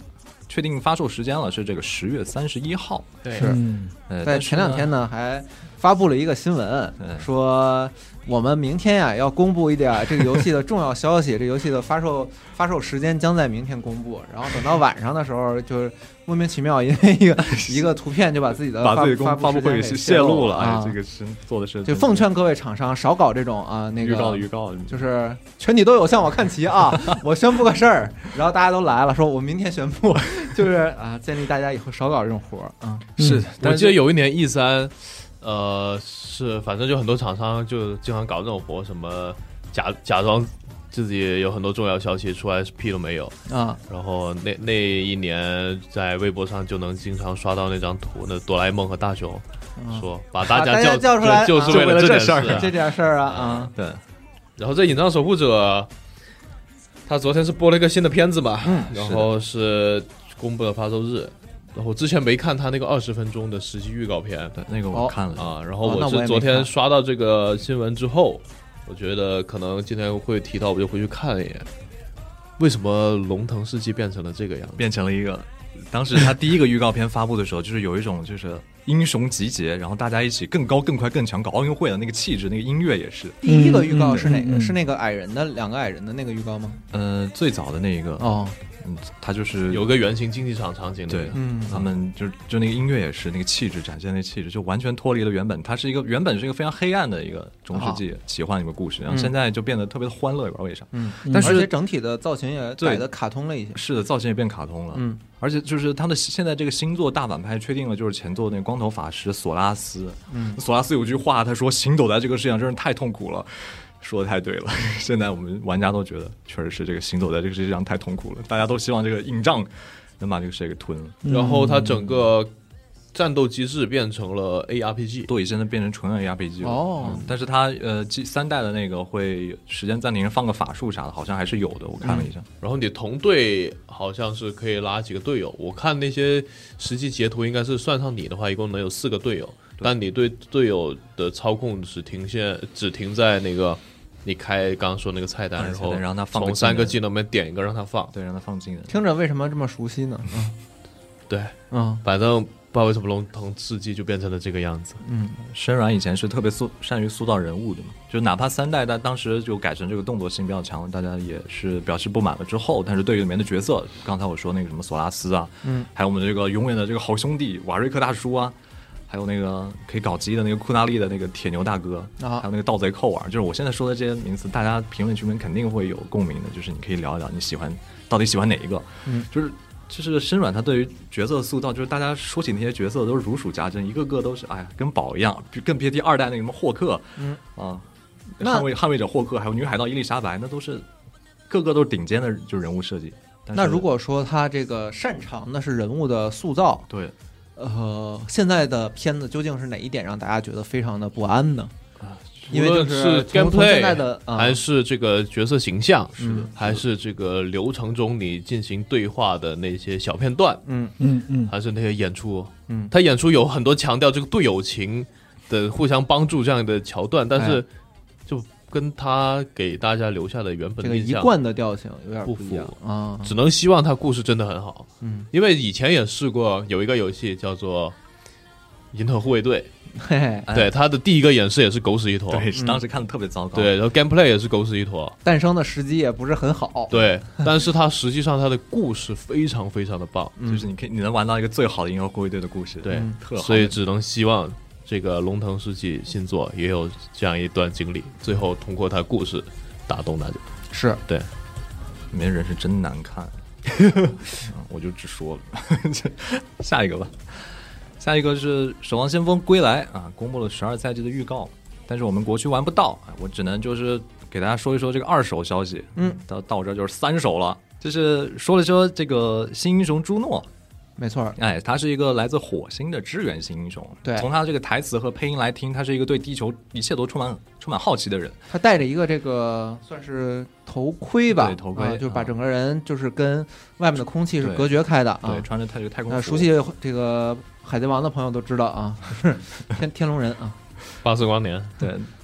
确定发售时间了，是这个十月三十一号。 对是嗯呃， 在但是前两天呢，还发布了一个新闻，说我们明天呀要公布一点这个游戏的重要消息，这游戏的发售发售时间将在明天公布。然后等到晚上的时候，就是莫名其妙因为一个一个图片就把自己的把自己发发布会给泄泄露了， 啊哎，这个是做的是就奉劝各位厂商少搞这种啊那个预告的预告， 就是全体都有向我看齐啊！我宣布个事儿，然后大家都来了，说我明天宣布，就是啊，建议大家以后少搞这种活儿啊。 是， 我但记得有一年 E 三，呃，是反正就很多厂商就经常搞这种活，什么假假装自己有很多重要消息出来，屁都没有啊。 然后那那一年在微博上就能经常刷到那张图，那哆啦 A 梦和大雄说把大家叫叫出来， 就就是为了这件事啊这点事儿啊啊。 对。 然后这《隐藏守护者》，他昨天是播了一个新的片子嘛， 嗯， 然后是公布了发售日。然后之前没看他那个二十分钟的实际预告片， 对，那个我看了、 哦、啊。然后我是昨天刷到这个新闻之后，我觉得可能今天会提到，我就回去看了一眼。为什么龙腾世纪变成了这个样子？ 变成了一个，当时他第一个预告片发布的时候，就是有一种就是英雄集结，然后大家一起更高、更快、更强搞奥运会的那个气质，那个音乐也是。 第一个预告是哪个？ 嗯嗯、 是那个矮人的两个矮人的那个预告吗？ 呃，最早的那一个哦。 嗯，他就是有个圆形竞技场场景， 对， 嗯， 他们就就那个音乐也是那个气质展现那气质，就完全脱离了原本，它是一个原本是一个非常黑暗的一个中世纪奇幻一个故事，然后现在就变得特别的欢乐，也不知道为啥。 嗯， 但是而且整体的造型也改的卡通了一些。 是的，造型也变卡通了。 嗯， 而且就是他的现在这个星座大反派确定了，就是前作那个光头法师索拉斯。 嗯， 索拉斯有句话，他说：“行走在这个世界上真是太痛苦了。”说的太对了，现在我们玩家都觉得确实是这个行走在这个世界上太痛苦了，大家都希望这个硬仗能把这个世界给吞了。 然后它整个战斗机制变成了 A R P G， 对，现在变成纯 A R P G 了。 哦、 嗯，但是它呃三代的那个会时间暂停放个法术啥的，好像还是有的，我看了一下。 嗯、然后你同队好像是可以拉几个队友，我看那些实际截图应该是算上你的话，一共能有四个队友。但你对队友的操控只停限，只停在那个你开刚刚说那个菜单，然后让他放从三个技能里面点一个让他放， 对，让他放技能。 听着为什么这么熟悉呢？嗯， 对， 嗯， 反正不知道为什么龙腾世纪就变成了这个样子。 嗯， 深软以前是特别塑善于塑造人物的嘛，就哪怕三代，但当时就改成这个动作性比较强，大家也是表示不满了之后，但是对于里面的角色，刚才我说那个什么索拉斯啊， 嗯， 还有我们这个永远的这个好兄弟瓦瑞克大叔啊。还有那个可以搞基的那个库纳利的那个铁牛大哥， 啊， 还有那个盗贼寇尔，就是我现在说的这些名词，大家评论区里面肯定会有共鸣的，就是你可以聊一聊你喜欢到底喜欢哪一个， 嗯， 就是就是深软他对于角色塑造，就是大家说起那些角色都是如数家珍，一个个都是哎呀跟宝一样，更别提二代那个什么霍克， 嗯啊，捍卫捍卫者霍克，还有女海盗伊丽莎白，那都是个个都是顶尖的，就是人物设计。 那如果说他这个擅长的是人物的塑造， 对。 呃，现在的片子究竟是哪一点让大家觉得非常的不安呢？ 啊， 因为就是 gameplay 的、啊、 还是这个角色形象， 是的， 还是这个流程中你进行对话的那些小片段， 嗯嗯嗯， 还是那些演出， 嗯， 他演出有很多强调这个队友情的互相帮助这样的桥段，但是就跟他给大家留下的原本的印象这个一贯的调性有点不符啊， 只能希望他故事真的很好。 嗯， 因为以前也试过有一个游戏叫做《银河护卫队》， 嘿嘿， 对，他的第一个演示也是狗屎一坨， 对，当时看的特别糟糕。 对，然后 gameplay 也是狗屎一坨， 诞生的时机也不是很好。 对，但是他实际上他的故事非常非常的棒， 嗯、 就是你可以你能玩到一个最好的银河护卫队的故事， 对， 嗯、 特好。 所以只能希望。这个龙腾世纪新作也有这样一段经历，最后通过他故事打动大家。 是对， 里面人是真难看，我就只说了。下一个吧，下一个是《守望先锋归来》啊，公布了十二赛季的预告，但是我们国区玩不到，我只能就是给大家说一说这个二手消息。 嗯， 到到这就是三手了，就是说了说这个新英雄朱诺。 没错， 哎，他是一个来自火星的支援型英雄。 对， 从他这个台词和配音来听，他是一个对地球一切都充满充满好奇的人。 他戴着一个这个算是头盔吧， 对，头盔、 啊，就把整个人就是跟外面的空气是对隔绝开的啊。 对，穿着他这个太空服。 那熟悉这个海贼王的朋友都知道啊，是天天龙人啊。 八色光年， 对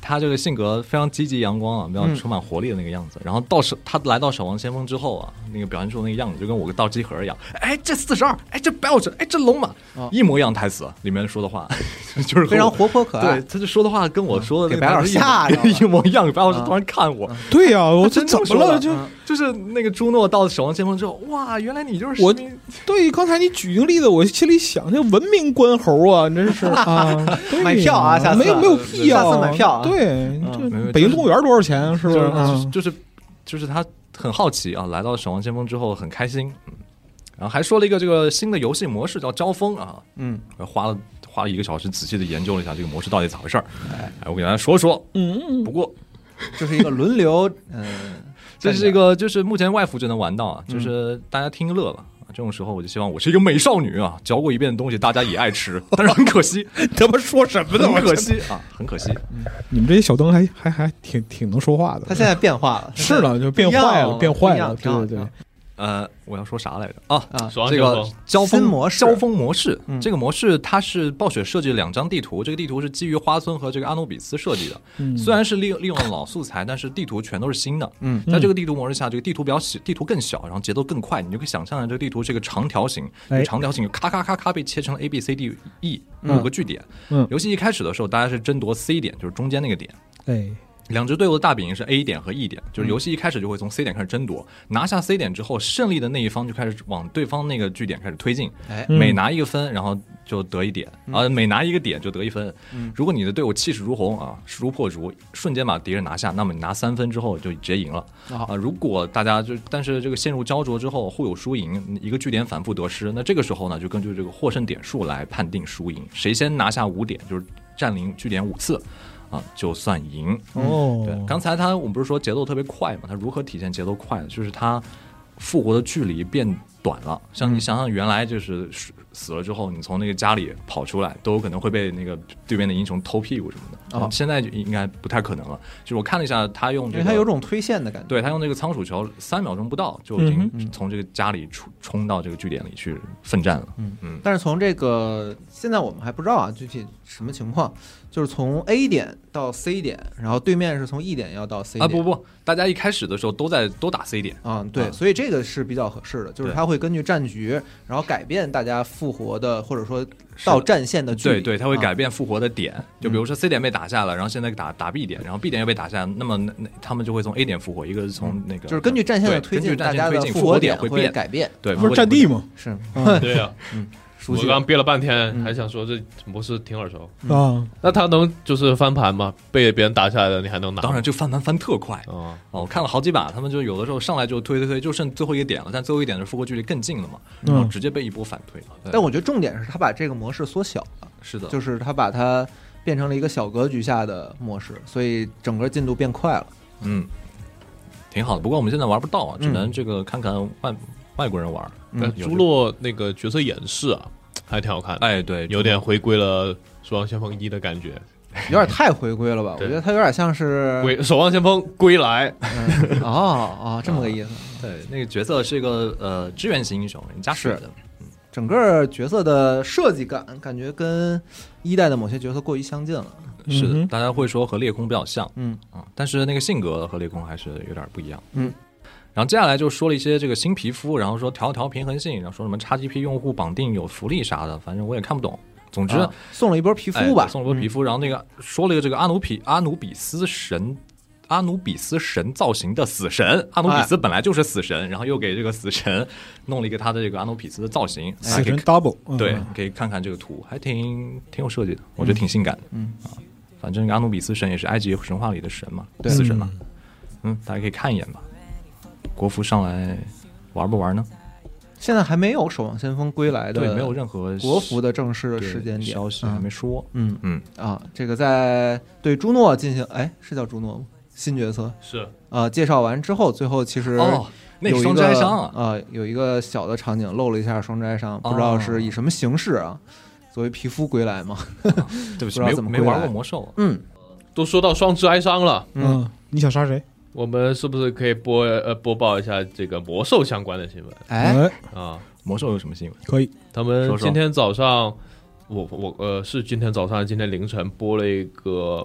他这个性格非常积极阳光啊，比较充满活力的那个样子。嗯、然后到守他来到守望先锋之后啊，那个表现出那个样子就跟我个倒机盒一样。哎，这四十二，哎，这 Belch， 哎，这龙马，哦、一模一样台词里面说的话，就是非常活泼可爱。 对，他就说的话跟我说的那个白老师吓着一模一样。白老师突然看我， 嗯、对呀、啊，我这怎么了？就就是那个朱诺到守望先锋之后，哇，原来你就是我。对，刚才你举一个例子，我心里想，这文明关猴啊，真是啊， 买票啊，下次没有没有必要， 下次买票、啊。 对，这北京动物园多少钱？是不是？ 就是就是就是他很好奇啊，来到守望先锋之后很开心，嗯，然后还说了一个这个新的游戏模式叫交锋啊，嗯，花了花了一个小时仔细的研究了一下这个模式到底咋回事儿，哎，我给大家说说，嗯，不过这是一个轮流，嗯。 这是一个，就是目前外服只能玩到啊，就是大家听乐了。这种时候，我就希望我是一个美少女啊，嚼过一遍的东西大家也爱吃，但是很可惜， 他们说什么呢？ 很可惜啊，很可惜。 你们这些小灯还还还挺挺能说话的。 他现在变化了， 是了，就变坏了，变坏了，对对对。 呃，我要说啥来着啊？ 啊， 这个交锋模式， 交锋模式， 嗯、 这个模式它是暴雪设计了两张地图，这个地图是基于花村和这个阿努比斯设计的。嗯、虽然是利利用了老素材，但是地图全都是新的。嗯，在这个地图模式下，这个地图比较小，地图更小，然后节奏更快，你就可以想象这个地图是一个长条形，哎、长条形咔咔咔咔被切成了 A B C D E 五个据点。嗯，游戏一开始的时候，大家是争夺 C 点，就是中间那个点。 哎。 两支队伍的大本营是 A 点和 E 点，就是游戏一开始就会从 C 点开始争夺，拿下 C 点之后，胜利的那一方就开始往对方那个据点开始推进，每拿一个分，然后就得一点，啊，每拿一个点就得一分。如果你的队伍气势如虹啊，势如破竹，瞬间把敌人拿下，那么你拿三分之后就直接赢了啊。如果大家就但是这个陷入焦灼之后，互有输赢，一个据点反复得失，那这个时候呢，就根据这个获胜点数来判定输赢，谁先拿下五点，就是占领据点五次。啊，就算赢哦。 对，刚才他我们不是说节奏特别快嘛？他如何体现节奏快呢？就是他复活的距离变短了。像你想想，原来就是死了之后，你从那个家里跑出来，都有可能会被那个对面的英雄偷屁股什么的。哦，现在就应该不太可能了。就是我看了一下，他用这个， 他有种推线的感觉。 对，他用这个仓鼠球，三秒钟不到就已经从这个家里冲冲到这个据点里去奋战了。 嗯嗯。但是从这个现在我们还不知道啊，具体什么情况。就是从 A 点到 C 点，然后对面是从 E 点要到 C 点啊，不不，大家一开始的时候都在都打 C 点啊，对，啊、所以这个是比较合适的，就是它会根据战局，然后改变大家复活的或者说到战线的距离， 对对，它会改变复活的点，啊、就比如说 C 点被打下了，然后现在打打 B 点，然后 B 点又被打下，那么那那他们就会从 A 点复活，一个是从那个， 就是根据战线的推进，大家的复活点会变改变， 对， 不是战地吗？ 是， 对呀，嗯。我刚刚憋了半天，还想说这模式挺耳熟啊、嗯。 那他能就是翻盘吗？被别人打下来的你还能拿？ 当然，就翻盘翻特快啊！哦，我看了好几把，他们就有的时候上来就推推推，就剩最后一个点了，但最后一点的复活距离更近了嘛，然后直接被一波反推。 嗯、但我觉得重点是他把这个模式缩小了， 是的， 就是他把它变成了一个小格局下的模式，所以整个进度变快了。 嗯，挺好的。不过我们现在玩不到啊，只能这个看看外、嗯、外国人玩。 嗯，朱洛那个角色演示啊。还挺好看的， 哎，对， 有点回归了《守望先锋一》的感觉， 有点太回归了吧？我觉得它有点像是 《守望先锋归来》 嗯。哦哦，这么个意思。 对，那个角色是一个呃支援型英雄，加血的。 整个角色的设计感感觉跟一代的某些角色过于相近了。 是的，嗯、大家会说和裂空比较像， 嗯啊，但是那个性格和裂空还是有点不一样， 嗯。 然后接下来就说了一些这个新皮肤，然后说调调平衡性，然后说什么 X G P 用户绑定有福利啥的，反正我也看不懂。总之、啊、 送了一波皮肤吧， 哎、送了一波皮肤、嗯。然后那个说了一个这个阿努比阿努比斯神阿努比斯神造型的死神，阿努比斯本来就是死神，哎、然后又给这个死神弄了一个他的这个阿努比斯的造型， 死神 double， 对，嗯、可以看看这个图，还挺挺有设计的，我觉得挺性感的。 嗯啊，反正阿努比斯神也是埃及神话里的神嘛，死神嘛，嗯，大家可以看一眼吧。国服上来玩不玩呢？ 现在还没有《守望先锋归来》的， 对，没有任何国服的正式的时间点消息还没说。 嗯嗯啊，这个在对朱诺进行，哎，是叫朱诺吗？新角色是啊，介绍完之后，最后其实哦，那双摘伤啊， 啊，有一个小的场景露了一下双摘伤，不知道是以什么形式啊？作为皮肤归来吗？ 啊、对不起，没没玩过魔兽。 嗯， 都说到双之哀伤了， 嗯，你想杀谁？ 我们是不是可以播呃播报一下这个魔兽相关的新闻？ 哎啊， 魔兽有什么新闻？ 可以， 他们今天早上，我我呃是今天早上，今天凌晨播了一个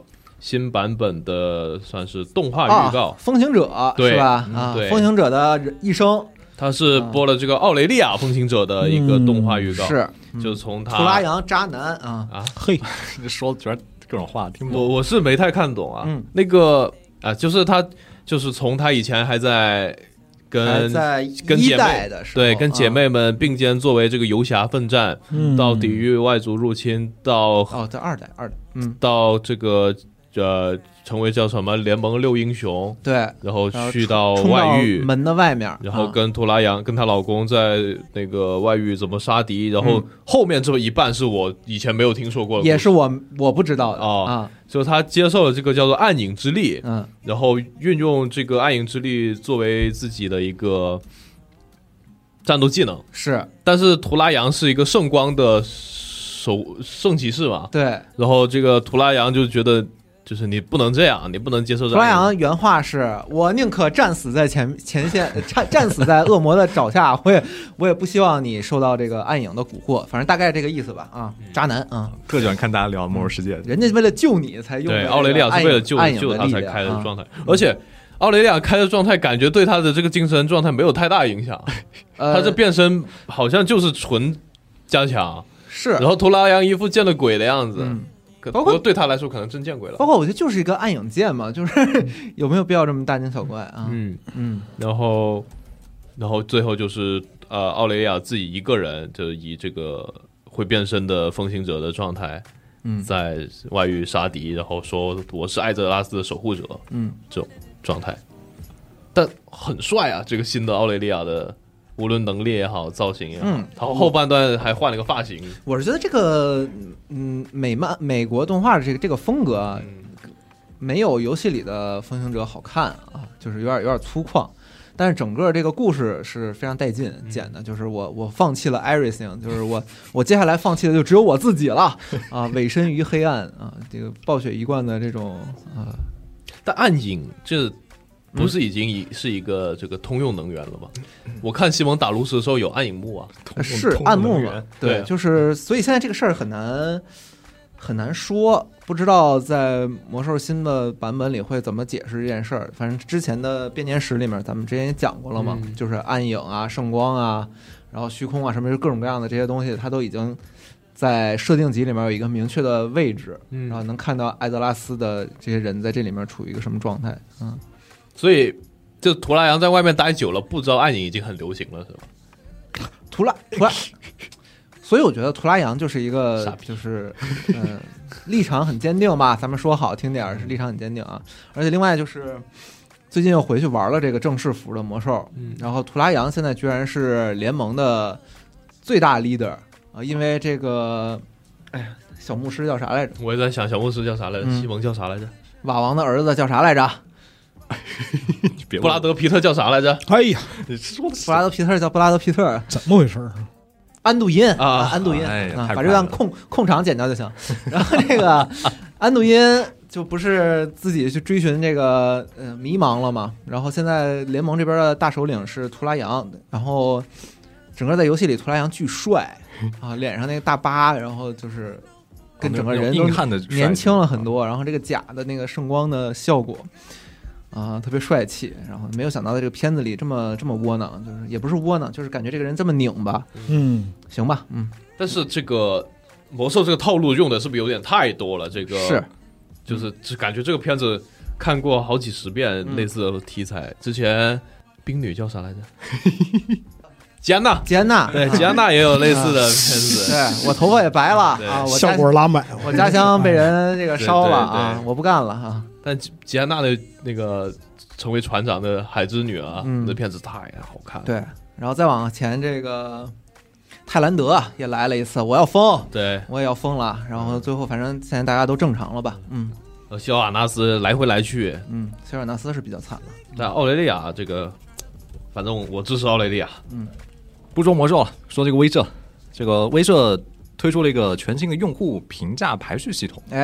新版本的算是动画预告， 啊、风行者对是吧？ 嗯啊， 对风行者的一生， 他是播了这个奥雷利亚风行者的一个动画预告， 嗯、是就从他图拉扬渣男啊啊， 嘿， 你说全是各种话，听不懂。 我我是没太看懂啊， 嗯那个啊，就是他就是从他以前还在。跟还在一跟姐妹代的时候， 对，跟姐妹们并肩作为这个游侠奋战， 嗯到抵御外族入侵，到哦，在二代二代，嗯， 到这个呃成为叫什么联盟六英雄， 对， 然后然后去到冲外域到门的外面， 然后啊跟图拉扬跟她老公在那个外域怎么杀敌，然后后面这一半是我以前没有听说过的故事， 也是我我不知道的哦啊， 就他接受了这个叫做暗影之力， 嗯， 然后运用这个暗影之力作为自己的一个战斗技能。 是但是图拉扬是一个圣光的守圣骑士嘛， 对。 然后这个图拉扬就觉得。就是你不能这样，你不能接受这样。 图拉扬原话是：“我宁可战死在前前线，战战死在恶魔的爪下，我也我也不希望你受到这个暗影的蛊惑。”反正大概这个意思吧。啊，渣男啊， 特喜欢看大家聊《魔兽世界》， 人家为了救你才用的对，奥雷利亚是为了救暗影救他才的力量开的状态， 啊而且奥雷利亚开的状态感觉对他的这个精神状态没有太大影响。 呃他这变身好像就是纯加强， 是， 然后图拉扬一副见了鬼的样子。 嗯可包括不过对他来说可能真见鬼了。 包括我觉得就是一个暗影剑嘛，就是有没有必要这么大惊小怪啊？ 嗯嗯， 然后然后最后就是呃奥雷利亚自己一个人，就以这个会变身的风行者的状态， 嗯在外域杀敌，然后说我是艾泽拉斯的守护者， 嗯， 这种状态，但很帅啊！这个新的奥雷利亚的，无论能力也好，造型也好， 嗯然后后半段还换了个发型， 我是觉得这个嗯美漫美国动画的这个这个风格啊，没有游戏里的风行者好看啊，就是有点有点粗犷。但是整个这个故事是非常带劲，剪的就是我我放弃了 everything， 就是我我接下来放弃的就只有我自己了啊，委身于黑暗啊，这个暴雪一贯的这种啊， 但暗影这不是已经已是一个这个通用能源了吗？我看西蒙打炉石的时候有暗影幕啊， 是暗幕嘛？对， 对就是所以现在这个事儿很难很难说，不知道在魔兽新的版本里会怎么解释这件事儿。反正之前的编年史里面，咱们之前也讲过了嘛， 嗯就是暗影啊、圣光啊，然后虚空啊，什么各种各样的这些东西，它都已经在设定集里面有一个明确的位置， 嗯然后能看到艾泽拉斯的这些人在这里面处于一个什么状态。嗯， 所以就图拉扬在外面待久了，不知道暗影已经很流行了，是吧？ 图拉图拉。所以我觉得图拉扬就是一傻个， 逼就是，嗯、呃，立场很坚定吧。咱们说好听点儿是立场很坚定啊。而且另外就是，最近又回去玩了这个正式服的魔兽， 嗯然后图拉扬现在居然是联盟的最大 leader 啊，因为这个，哎呀，小牧师叫啥来着？ 我也在想小牧师叫啥来着， 嗯西蒙叫啥来着， 瓦王的儿子叫啥来着？ 别布拉德皮特叫啥来着？ 哎呀， 布拉德皮特叫布拉德皮特， 怎么回事儿？ 安度因啊安度因哎呀啊， 太快了把这段控控场剪掉就行。然后这个安度因就不是自己去追寻这个呃迷茫了嘛？然后现在联盟这边的大首领是图拉扬，然后整个在游戏里图拉扬巨帅啊，脸上那个大疤，然后就是跟整个人都硬汉的帅气年轻了很多，然后这个假的那个圣光的效果。啊，特别帅气，然后没有想到在这个片子里这么这么窝囊，就是也不是窝囊，就是感觉这个人这么拧巴， 嗯， 行吧，嗯， 但是这个魔兽这个套路用的是不是有点太多了？这个是， 就是只感觉这个片子看过好几十遍嗯类似的题材。之前冰女叫啥来着？吉安娜， 吉安娜， 对，吉安娜也有类似的片子。 对我头发也白了对啊，我效家果拉满。 我家乡被人这个烧了对对啊， 对我不干了啊， 但吉吉安娜的那个成为船长的海之女啊， 嗯那片子太好看了。 对，然后再往前这个泰兰德也来了一次，我要疯， 对， 我也要疯了，然后最后反正现在大家都正常了吧，嗯呃肖瓦纳斯来回来去， 嗯，希尔纳斯是比较惨了， 但奥雷利亚这个，反正我支持奥雷利亚。 嗯， 不说魔兽了，说这个威社，这个威社推出了一个全新的用户评价排序系统。 哎，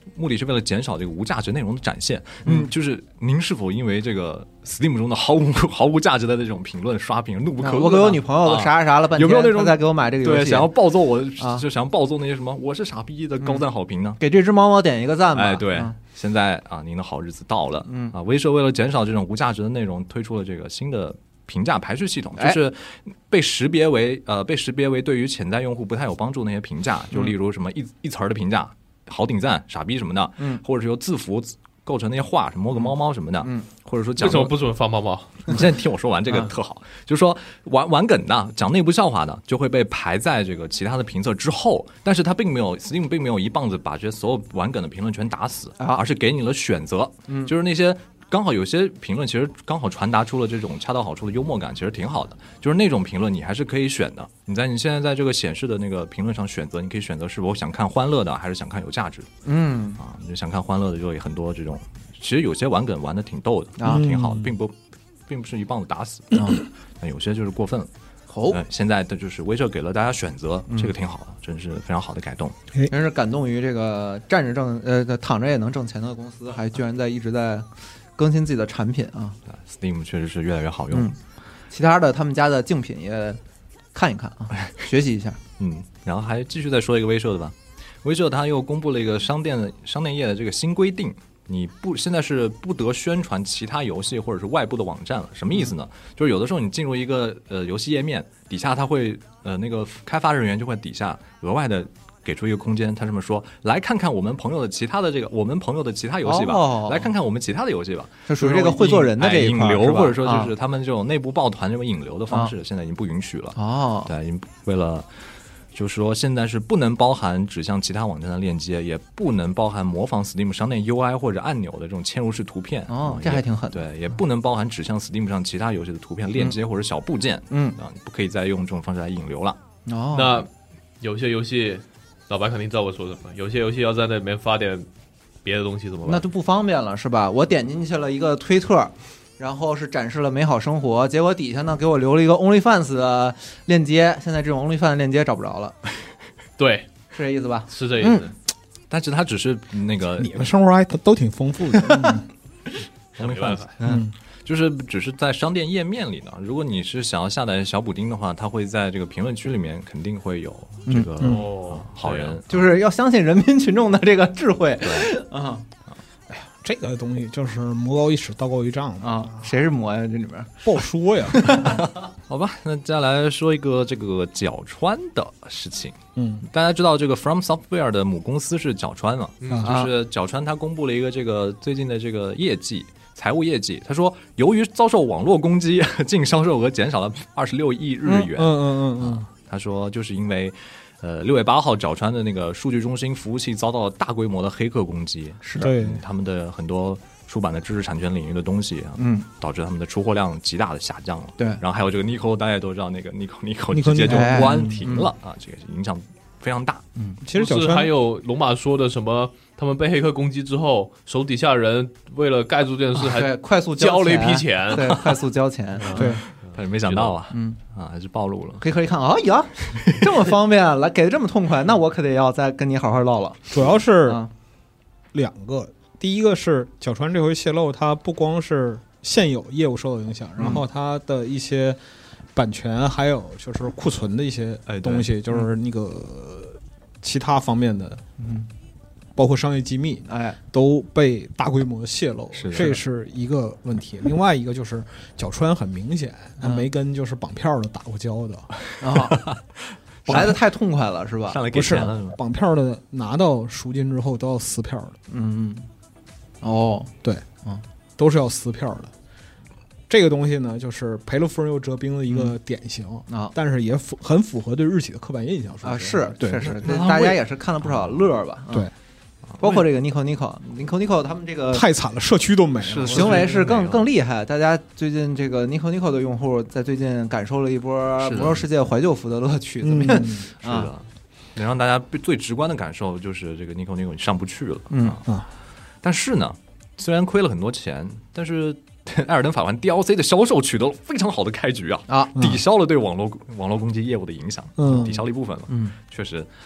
目的是为了减少这个无价值内容的展现。嗯，就是您是否因为这个 Steam 中的毫无毫无价值的这种评论刷屏怒不可遏？ 我给我女朋友啊啥啥啥了半天， 有没有那种她在给我买这个游戏？ 对，想要暴揍我， 啊就想要暴揍那些什么我是傻逼的高赞好评呢？ 给这只猫猫点一个赞吧。 哎，对， 嗯现在啊，您的好日子到了。 嗯啊，威社为了减少这种无价值的内容，推出了这个新的评价排序系统，就哎是被识别为呃被识别为对于潜在用户不太有帮助那些评价，就例如什么一一词儿的评价，好顶赞、傻逼什么的， 嗯， 或者是由字符构成那些话，什么摸个猫猫什么的， 嗯， 或者说讲为什么不准放猫猫？ 你现在听我说完这个嗯特好，就是说玩玩梗的、讲内部笑话的，就会被排在这个其他的评测之后，但是它并没有 Steam 并没有一棒子把这所有玩梗的评论全打死， 啊而是给你了选择， 嗯就是那些。刚好有些评论其实刚好传达出了这种恰到好处的幽默感，其实挺好的。就是那种评论你还是可以选的。你在你现在在这个显示的那个评论上选择，你可以选择是否想看欢乐的，还是想看有价值的嗯啊？你就想看欢乐的，就有很多这种。其实有些玩梗玩的挺逗的啊挺好的，并不并不是一棒子打死啊。 但有些就是过分了。 哦， 呃现在的就是威社给了大家选择，这个挺好的，真是非常好的改动。 真是感动于这个站着挣呃躺着也能挣钱的公司，还居然在一直在更新自己的产品啊。 Steam 确实是越来越好用。 嗯，其他的他们家的竞品也看一看啊，学习一下。 嗯，然后还继续再说一个威社的吧。威社它又公布了一个商店的商店页的这个新规定，你不现在是不得宣传其他游戏或者是外部的网站了。什么意思呢？就是有的时候你进入一个呃游戏页面，底下它会呃那个开发人员就会底下额外的给出一个空间，他这么说：来看看我们朋友的其他的这个我们朋友的其他游戏吧， 哦来看看我们其他的游戏吧。 这属于这个会做人的这一块哎引流， 是吧或者说就啊是他们这种内部抱团这种引流的方式，现在已经不允许了。 哦， 对，已经为了就是说现在是不能包含指向其他网站的链接，也不能包含模仿 Steam 商店 U I 或者按钮的这种嵌入式图片。 哦嗯这还挺狠的对，也不能包含指向 Steam 上其他游戏的图片、链接或者小部件。 嗯啊，你不可以再用这种方式来引流了。 哦， 那有些游戏，老白肯定知道我说什么。有些游戏要在那里面发点别的东西怎么办？ 那就不方便了，是吧？我点进去了一个推特，然后是展示了美好生活，结果底下呢给我留了一个 OnlyFans 的链接，现在这种 OnlyFans 链接找不着了， 对， 是这意思吧？ 是这意思。 但是它只是那个你们生活还都都挺丰富的。嗯没办法， 嗯， 就是只是在商店页面里呢。如果你是想要下载小补丁的话，它会在这个评论区里面肯定会有这个、 嗯哦， 好人。 就是要相信人民群众的这个智慧啊这个东西就是魔高一尺，道高一丈嘛啊！谁是魔呀？这里边不好说呀。 好吧，那接下来说一个这个角川的事情。 嗯大家知道这个 From Software 的母公司是角川嘛？ 啊就是角川它公布了一个这个最近的这个业绩。财务业绩，他说，由于遭受网络攻击，净销售额减少了二十六亿日元。 嗯嗯嗯他说，就是因为，呃，六月八号，角川的那个数据中心服务器遭到了大规模的黑客攻击， 是的对他们的很多出版的知识产权领域的东西啊， 嗯， 导致他们的出货量极大的下降了。 对然后还有这个 Nico， 大家都知道那个 Nico Nico Nico 直接就哎关停了、啊，这个影响非常大。 嗯，其实角川不是还有龙马说的什么？他们被黑客攻击之后，手底下人为了盖住这件事，还对快速交了一钱批钱。 对，快速交钱。 对， 但是没想到啊， 嗯啊，还是暴露了。 黑客一看，哎呀，这么方便，来给的这么痛快，那我可得要再跟你好好唠唠主要是啊。 两个，第一个是角川这回泄露，它不光是现有业务受到影响，然后它的一些版权，还有就是库存的一些哎对东西，就是那个其他方面的， 嗯， 包括商业机密， 哎， 都被大规模泄露， 是的这是一个问题。另外一个就是角川很明显，他嗯没跟就是绑票的打过交道， 啊，来的太痛快了，是吧？ 上来给不是钱了是吧？ 绑票的拿到赎金之后都要撕票的， 嗯，哦， 都是要撕票的。这个东西呢，就是赔了夫人又折兵的一个典型、 啊但是也符很符合对日企的刻板印象。说啊， 实话是， 对， 是是， 那他大家为也是看了不少乐儿吧？ 对啊，包括这个 Nico Nico Nico Nico 他们这个太惨了，社区都没了。 是行为是更没有更厉害。大家最近这个 Nico Nico 的用户在最近感受了一波是的魔兽世界怀旧服的乐趣，怎么样？ 嗯， 是的，能让大家最直观的感受就是这个 Nico Nico 上不去了。 嗯啊， 但是呢，虽然亏了很多钱，但是艾尔登法环 D L C 的销售取得了非常好的开局啊， 啊， 抵消了对网络网络攻击业务的影响， 嗯抵消了一部分了。 嗯确实，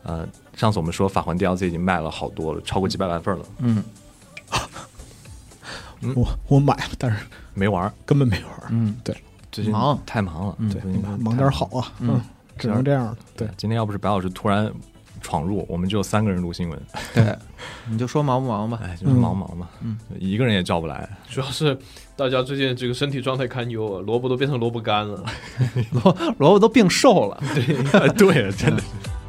呃，上次我们说法环 D L C 已经卖了好多了，超过几百万份了， 嗯我我买了，但是没玩儿， 根本没玩儿。 嗯， 对最近忙太忙了， 嗯对最近， 忙点好啊，嗯，只能这样。对， 今天要不是白老师突然闯入，我们只有三个人录新闻， 对，你就说忙不忙吧。 哎，就是忙忙嘛， 嗯， 一个人也叫不来。 主要是大家最近这个身体状态堪忧啊，萝卜都变成萝卜干了。 萝萝卜都病瘦了， 对对，真的。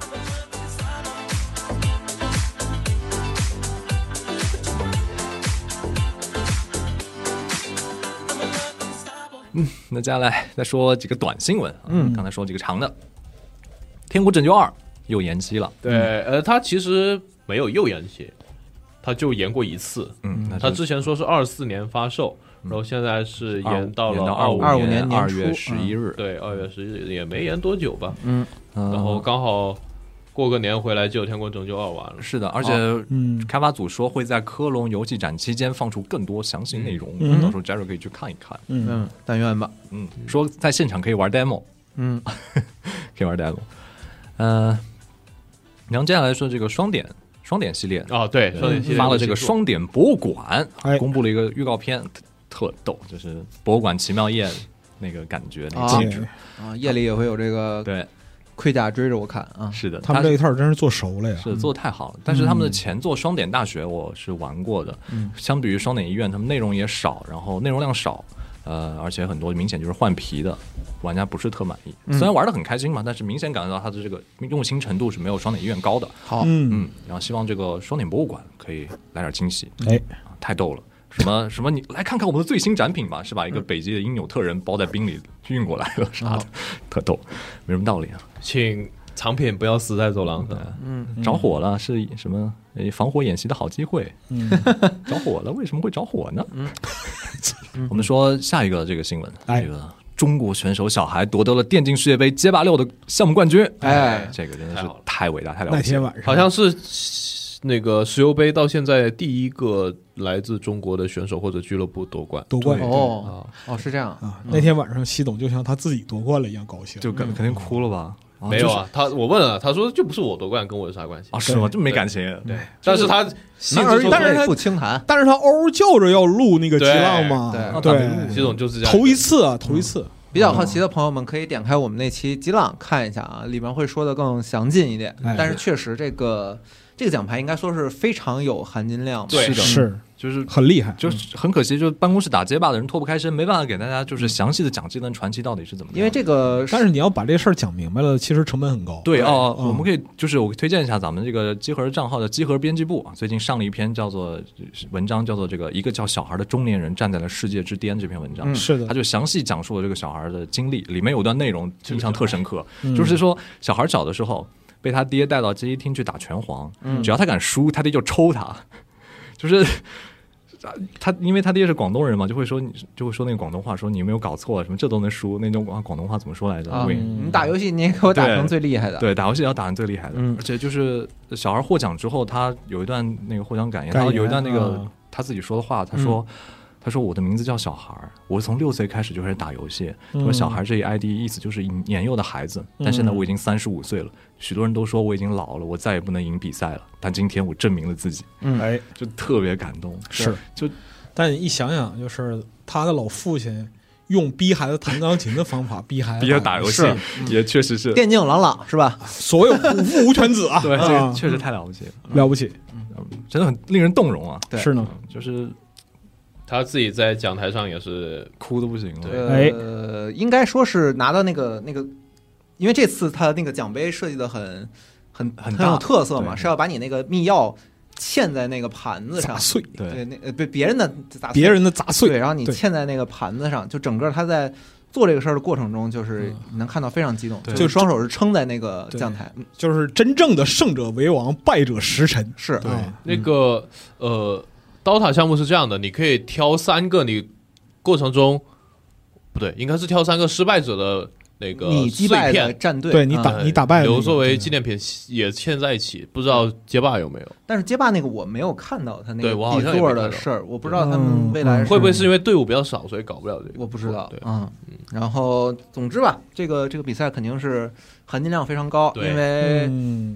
嗯，那接下来再说几个短新闻。嗯，刚才说几个长的，《天国拯救二》又延期了。 对，呃，它其实没有又延期，它就延过一次。 嗯，那它之前说是二四年发售，然后现在是延到了二五二五年年初二月十一日。 对，二月十一日也没延多久吧。 嗯， 然后刚好过个年回来就有《天国拯救二》完了。 是的，而且嗯， 开发组说会在科隆游戏展期间放出更多详细内容， 嗯到时候 Jerry 可以去看一看。 嗯嗯，但愿吧。 嗯，说在现场可以玩 demo， 嗯， 可以玩 demo。呃，然后接下来说这个双点双点系列哦，对，双点系列发了这个双点博物馆， 哎公布了一个预告片，特特逗，就是博物馆奇妙夜那个感觉，那个啊气质。 啊，夜里也会有这个对， 盔甲追着我看啊。 是的， 他们这一套真是做熟了呀。 是做的太好了，但是他们的前作《双点大学》我是玩过的， 嗯相比于《双点医院》，他们内容也少，然后内容量少，呃，而且很多明显就是换皮的，玩家不是特满意。虽然玩得很开心嘛，但是明显感觉到它的这个用心程度是没有《双点医院》高的。 好， 嗯， 嗯，然后希望这个双点博物馆可以来点惊喜， 哎， 啊太逗了。什么什么？你来看看我们的最新展品吧，是把一个北极的因纽特人包在冰里运过来了，啥的，特逗，没什么道理啊。 请藏品不要死在走廊上。 嗯， 着火了是什么？诶防火演习的好机会。 嗯， 着火了，为什么会着火呢？嗯，我们说下一个这个新闻， 哎这个中国选手小孩夺得了电竞世界杯街霸六的项目冠军。 哎这个真的是太好了太伟大，太了那不起了。 天晚上好像是那个石油杯到现在第一个来自中国的选手或者俱乐部夺冠。 夺冠哦哦，是这样。 啊，那天晚上西董就像他自己夺冠了一样高兴， 就肯肯定哭了吧？啊没有啊，他我问了，他说就不是我夺冠，跟我有啥关系？ 啊，是吗？这么没感情。 对，但是他细男儿有致说但是他泪不轻弹。 但是他嗷嗷叫着要录那个激浪嘛， 对对， 这种就是这样， 头一次啊，头一次， 比较好奇的朋友们可以点开我们那期激浪看一下啊，里面会说的更详尽一点。 哎但是确实这个这个奖牌应该说是非常有含金量的。 对是的是就是很厉害， 就是很可惜，就是办公室打街霸的人脱不开身，没办法给大家就是详细的讲这段传奇到底是怎么样的。 因为这个但是你要把这事儿讲明白了，其实成本很高。 对哦， 嗯我们可以就是我推荐一下咱们这个集合账号的集合编辑部啊，最近上了一篇叫做文章，叫做这个一个叫小孩的中年人站在了世界之巅这篇文章。 嗯是的他，就详细讲述了这个小孩的经历，里面有段内容印象特深刻， 嗯就是说小孩小的时候被他爹带到街机厅去打拳皇， 嗯只要他敢输，他爹就抽他，就是。他因为他爹是广东人嘛，就会说你就会说那个广东话，说你有没有搞错啊？什么这都能输？那种广广东话怎么说来着？ 啊， 对你打游戏你也给我打成最厉害的。 对，打游戏要打成最厉害的， 嗯而且就是小孩获奖之后，他有一段那个获奖感言， 感言然后有一段那个、 啊他自己说的话，他说。他说：“我的名字叫小孩儿，我从六岁开始就开始打游戏。他说小孩这一 I D 意思就是年幼的孩子，但现在我已经三十五岁了，许多人都说我已经老了，我再也不能赢比赛了。但今天我证明了自己， 嗯， 哎， 就特别感动。 是就但一想想，就是他的老父亲用逼孩子弹钢琴的方法逼孩子逼着打游戏是， 也确实是， 电竞朗朗是吧？ 所有无父无犬子啊， 对，这啊个确实太了不起了， 了不起， 真的很令人动容啊！ 对是呢， 就是他自己在讲台上也是哭的不行了。 对呃，应该说是拿到那个那个，因为这次他那个奖杯设计的很很很很大有特色嘛， 对是要把你那个密钥嵌在那个盘子上， 砸碎对对，那呃别别人的砸碎别人的砸碎， 对，然后你对嵌在那个盘子上，就整个他在做这个事儿的过程中，就是你能看到非常激动， 对就是双手是撑在那个对讲台，嗯就是真正的胜者为王，败者时辰。 是对啊那个呃，刀塔项目是这样的，你可以挑三个你过程中不对，应该是挑三个失败者的那个你击碎败的片， 战队， 对你打嗯你打败了那个留作为对纪念品也嵌在一起，不知道街霸有没有？ 但是街霸那个我没有看到他那个对我好底座像也没看到的事儿，我不知道他们未来嗯会不会是因为队伍比较少，所以搞不了这个？ 我不知道对，， 嗯，然后总之吧，这个这个比赛肯定是含金量非常高， 对因为嗯，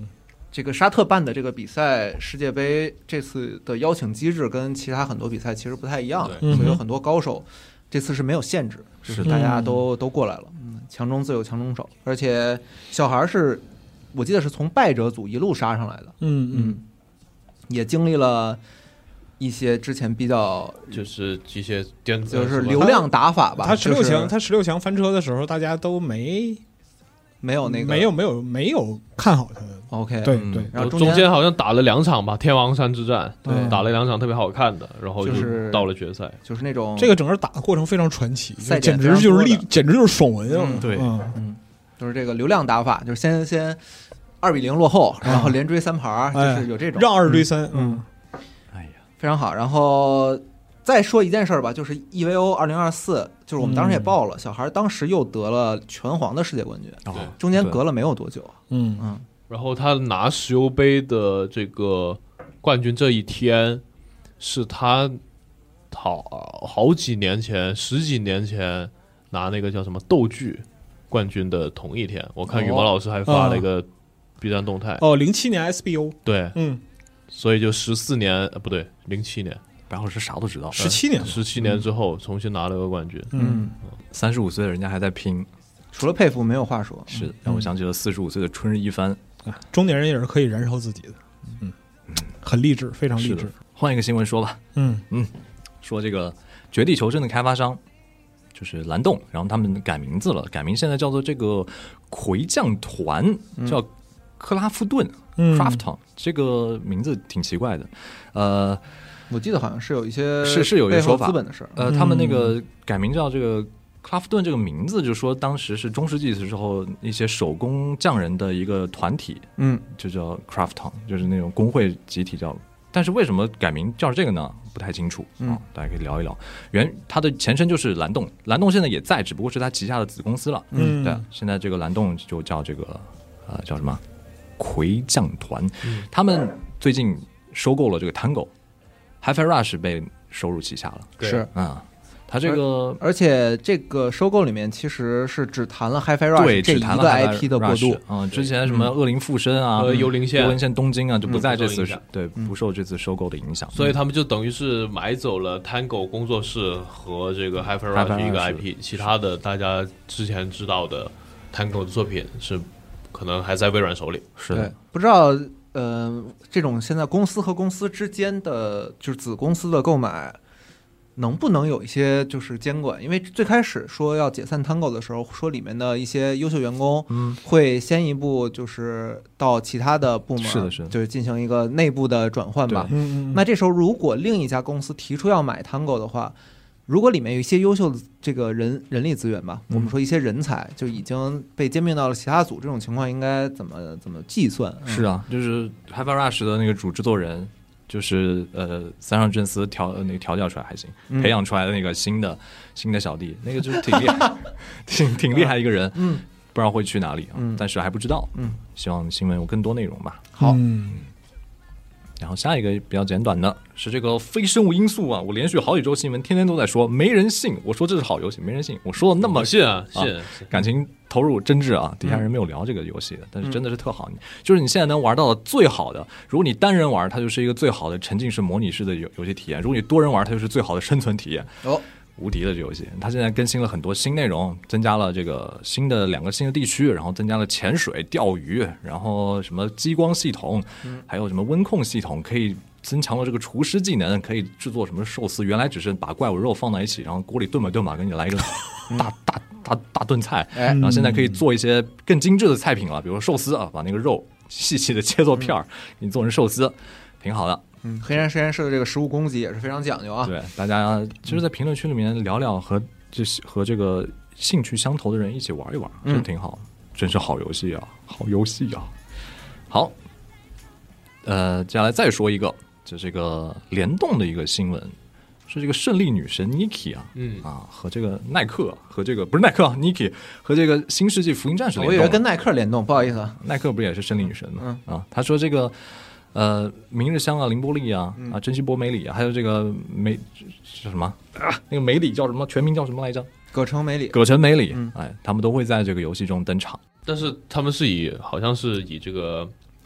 这个沙特办的这个比赛世界杯这次的邀请机制跟其他很多比赛其实不太一样， 对所以有很多高手这次是没有限制，就是大家都、都过来了，嗯，强中自有强中手，而且小孩是我记得是从败者组一路杀上来的， 嗯嗯， 也经历了一些之前比较就是一些颠就是流量打法吧， 他十六就是强他十六强翻车的时候，大家都没没有那个没有没有没有看好他的， OK 嗯对对， 然后中间间好像打了两场吧，天王山之战， 对打了两场特别好看的，然后就是到了决赛。 就是那种这个整个打的过程非常传奇， 赛点简直就是非常多的历简直就是爽文啊！ 嗯对嗯就是这个流量打法，就是先先二比零落后，然后连追三盘， 哎就是有这种让二追三，嗯哎呀， 非常好。然后再说一件事儿吧，就是 E V O 二零二四，就是我们当时也报了，小孩当时又得了拳皇的世界冠军， 哦对中间隔了没有多久， 嗯嗯， 然后他拿石油杯的这个冠军这一天，是他好好几年前、十几年前拿那个叫什么斗剧冠军的同一天。我看羽毛老师还发了一个 B 站动态， 哦，零七年 S B O， 对， 嗯， 所以就十四年，呃，不对，零七年， 白老师啥都知道， 十七年了， 十七年之后重新拿了个冠军。 嗯， 三十五岁的人家还在拼， 除了佩服没有话说。 是的让我想起了四十五岁的春日一番。 啊中年人也是可以燃烧自己的，嗯，很励志，非常励是的志， 换一个新闻说吧， 嗯说这个《绝地求生》的开发商就是蓝洞，然后他们改名字了，改名现在叫做这个魁将团，叫克拉夫顿、 嗯 Crafton， 这个名字挺奇怪的，呃我记得好像是有一些是是有一个背后说法资本的事儿， 呃，他们那个改名叫这个克拉夫顿这个名字，就说当时是中世纪的时候一些手工匠人的一个团体， 嗯， 就叫 Crafton， 就是那种工会集体叫。但是为什么改名叫这个呢？不太清楚。 嗯啊，大家可以聊一聊。原它的前身就是蓝洞，蓝洞现在也在，只不过是它旗下的子公司了。 嗯对，现在这个蓝洞就叫这个呃叫什么魁将团， 嗯他们最近收购了这个 Tango，Hi-Fi Rush 被收入旗下了。 对是。 啊，它这个而且这个收购里面其实是只谈了 Hi-Fi Rush 对， 这一只谈了个 Hi-Fi I P 的过渡 Rush，，嗯，之前什么恶灵附身啊、 和幽灵线幽灵线东京啊，就不在这次不受影响对不受这次收购的影响。 所以他们就等于是买走了 Tango 工作室和这个 Hi-Fi Hi-Fi Rush 一个 Rush I P，其他的大家之前知道的 Tango 的作品是可能还在微软手里。 对是的，， 不知道呃，这种现在公司和公司之间的就是子公司的购买，能不能有一些就是监管？因为最开始说要解散 Tango 的时候，说里面的一些优秀员工嗯， 会先一步就是到其他的部门， 是的是的就是进行一个内部的转换吧。 嗯嗯， 那这时候如果另一家公司提出要买 Tango 的话，如果里面有一些优秀的这个人人力资源吧， 嗯我们说一些人才就已经被兼并到了其他组，这种情况应该怎么怎么计算？嗯是啊，就是 Hi-Fi Rush 的那个主制作人，就是呃三上真司调呃那个调教出来还行， 嗯培养出来的那个新的新的小弟，那个就是挺厉害，挺挺厉害一个人， 嗯， 不知道会去哪里啊， 嗯但是还不知道， 嗯， 希望新闻有更多内容吧。 好， 嗯然后下一个比较简短的是这个非生物因素啊，我连续好几周新闻天天都在说，没人信，我说这是好游戏，没人信，我说的那么我信啊，信， 感情投入真挚啊，底下人没有聊这个游戏的，但是真的是特好，就是你现在能玩到的最好的，如果你单人玩，它就是一个最好的沉浸式模拟式的游游戏体验；如果你多人玩，它就是最好的生存体验。 哦， 无敌的这游戏，它现在更新了很多新内容，增加了这个新的两个新的地区，然后增加了潜水、钓鱼，然后什么激光系统，还有什么温控系统，可以增强了这个厨师技能，可以制作什么寿司。原来只是把怪物肉放在一起，然后锅里炖吧炖吧，给你来一个大大大大炖菜。 哎然后现在可以做一些更精致的菜品了，比如说寿司啊，把那个肉细细的切作片儿，给你做成寿司，挺好的。 嗯，黑山实验室的这个食物供给也是非常讲究啊。 对，大家其实，在评论区里面聊聊和这和这个兴趣相投的人一起玩一玩， 嗯真挺好，真是好游戏啊，好游戏啊。好，呃，接下来再说一个，就这个联动的一个新闻，是这个胜利女神 Niki 啊， 嗯啊，和这个耐克和这个不是耐克啊 Niki 和这个新世纪福音战士联动了， 我以为跟耐克联动，不好意思啊。 耐克不也是胜利女神吗？ 嗯啊，他说这个呃，明日香啊，凌波丽啊，啊，珍稀波美里啊，还有这个美是什么啊？那个美里叫什么？全名叫什么来着？ 葛城美里， 葛城美里， 嗯哎，他们都会在这个游戏中登场。 但是他们是以好像是以这个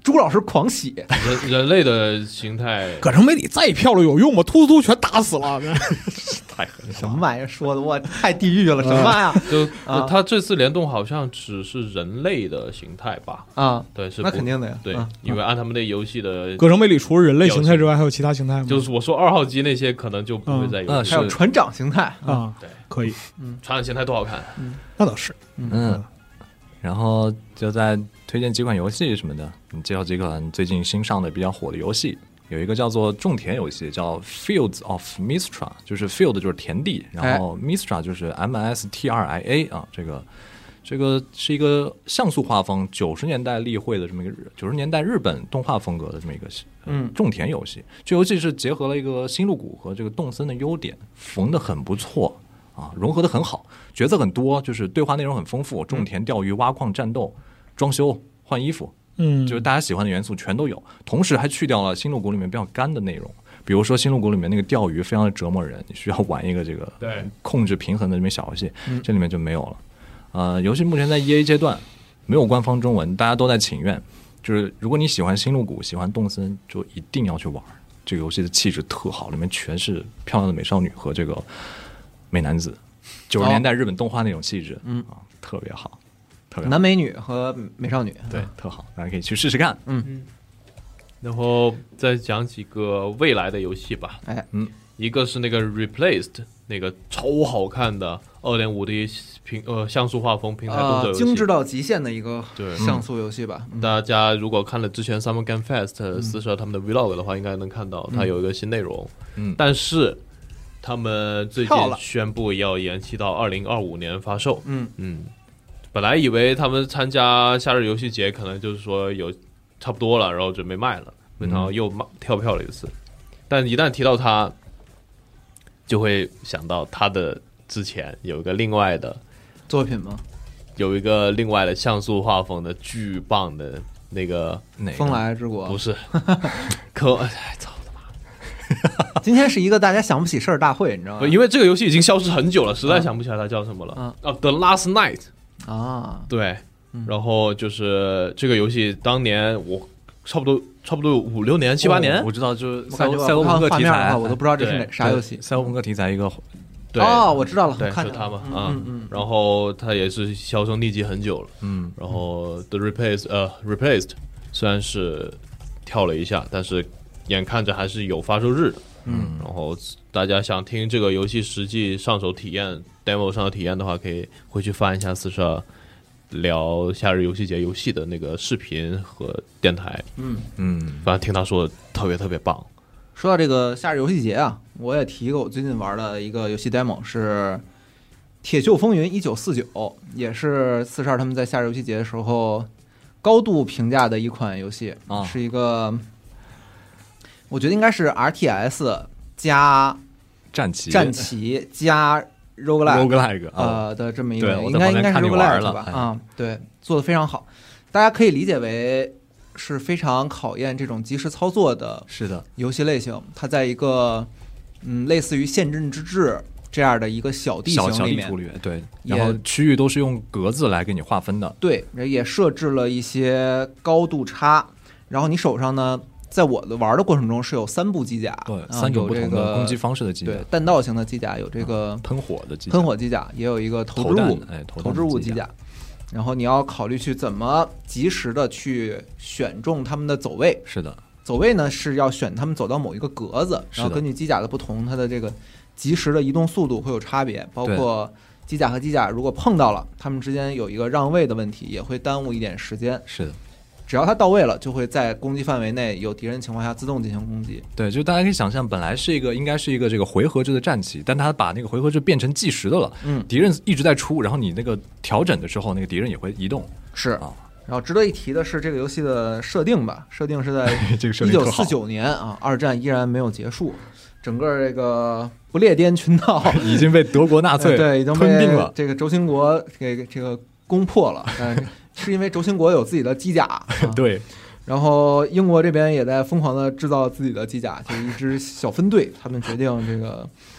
朱老师狂喜， 人人类的形态， 葛城美里再漂亮有用吗？突突突全打死了。 太狠了。 什么玩意儿说的，我太地狱了，什么呀？ 就啊他这次联动好像只是人类的形态吧？ 啊， 对，是不那肯定的呀。 对啊， 因为按他们那游戏的， 葛城美里除了人类形态之外，还有其他形态吗？ 就是我说二号机那些可能就不会在游嗯戏还有船长形态啊， 对， 可以， 传染形态多好看， 那倒是。 嗯，然后就在推荐几款游戏什么的，你介绍几款最近新上的比较火的游戏。有一个叫做种田游戏，叫 Fields of Mistra， 就是 Field 就是田地，然后 Mistra 就是 M S T R I A 啊，这个这个是一个像素画风，九十年代立绘的这么一个九十年代日本动画风格的这么一个嗯种田游戏。这游戏是结合了一个星露谷和这个动森的优点，缝得很不错啊，融合得很好，角色很多，就是对话内容很丰富，种田、钓鱼、挖矿、战斗、装修、换衣服。 嗯， 就是大家喜欢的元素全都有，同时还去掉了星露谷里面比较干的内容，比如说星露谷里面那个钓鱼非常的折磨人，你需要玩一个这个对控制平衡的这么小游戏， 嗯这里面就没有了。呃，游戏目前在 E A 阶段，没有官方中文，大家都在请愿。就是如果你喜欢星露谷，喜欢动森，就一定要去玩。这个游戏的气质特好，里面全是漂亮的美少女和这个美男子，九十年代日本动画那种气质， 嗯啊，特别好。特别好男美女和美少女， 对，特好，大家可以去试试看。 然后再讲几个未来的游戏吧。 哎， 嗯， 一个是那个 Replaced， 那个超好看的 二点五 D 平呃像素画风平台动作呃， 游戏， 精致到极限的一个对像素游戏吧。嗯大家如果看了之前 Summer Game Fest 四十二他们的 Vlog 的话，应该能看到它有一个新内容。 嗯但是他们最近跳了宣布要延期到二零二五年发售。 嗯嗯，本来以为他们参加夏日游戏节，可能就是说有差不多了，然后准备卖了，然后又卖跳票了一次。但一旦提到它，就会想到它的之前有一个另外的作品吗？ 有一个另外的像素画风的巨棒的那个哪个风来之国不是可哎操今天是一个大家想不起事儿大会，你知道吗？ 不因为这个游戏已经消失很久了，实在想不起来它叫什么了。 嗯啊，The Last Night， 啊， 对， 嗯然后就是这个游戏当年我差不多差不多有五六年七八年， 哦我知道，就是我赛感觉我看赛博朋克题材， 画面的话，我都不知道这是对哪啥游戏。 赛博朋克题材一个对， 哦，我知道了， 对， 我看见了就他嘛， 嗯啊， 嗯嗯， 然后他也是销声匿迹很久了， 嗯然后 The Replaced 呃 Replaced 虽然是跳了一下，但是眼看着还是有发售日的， 嗯， 然后大家想听这个游戏实际上手体验 demo 上的体验的话，可以回去翻一下四十二聊夏日游戏节游戏的那个视频和电台， 嗯反正听他说特别特别棒。 说到这个夏日游戏节啊，我也提一个我最近玩的一个游戏 demo 是《铁锈风云一九四九》，也是四十二他们在夏日游戏节的时候高度评价的一款游戏， 啊是一个我觉得应该是 R T S 加战旗战旗加 roguelike roguelike 啊， 呃的这么一个， 对我在旁边应该应该是看你玩 roguelike 吧？ 了哎啊，对，做的非常好，大家可以理解为是非常考验这种即时操作的是的， 游戏类型。它在一个嗯类似于县镇之治这样的一个小地小形里面小地图，里，对， 也然后区域都是用格子来给你划分的， 对，也设置了一些高度差。然后你手上呢，在我的玩的过程中是有三部机甲， 对， 啊三种不同有这个的攻击方式的机甲， 对，弹道型的机甲有这个喷火的机甲， 喷火机甲，也有一个投投弹掷物， 哎，投投弹的机掷物机甲。然后你要考虑去怎么及时的去选中他们的走位， 是的， 走位呢是要选他们走到某一个格子， 是的然后根据机甲的不同，它的这个及时的移动速度会有差别，包括机甲和机甲如果碰到了，它们之间有一个让位的问题，也会耽误一点时间。 是的， 只要它到位了，就会在攻击范围内有敌人情况下自动进行攻击。 对，就大家可以想象，本来是一个应该是一个这个回合制的战旗，但他把那个回合制变成计时的了， 嗯， 敌人一直在出，然后你那个调整的时候，那个敌人也会移动， 是啊。 然后值得一提的是，这个游戏的设定吧，设定是在这个设一定特好九四九年啊，二战依然没有结束，整个这个不列颠群岛已经被德国纳粹呃对已经被吞并了， 这个轴心国给这个攻破了，但是是因为轴心国有自己的机甲，啊、 对， 然后英国这边也在疯狂的制造自己的机甲，就是一支小分队，他们决定这个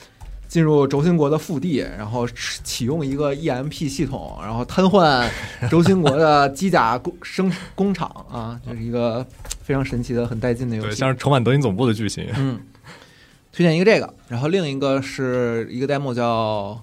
进入轴心国的腹地，然后启用一个 E M P 系统，然后瘫痪轴心国的机甲工生工厂啊，这是一个非常神奇的、很带劲的游对， 戏。 像是重返德军总部的剧情。 嗯，推荐一个这个，然后另一个是一个 demo 叫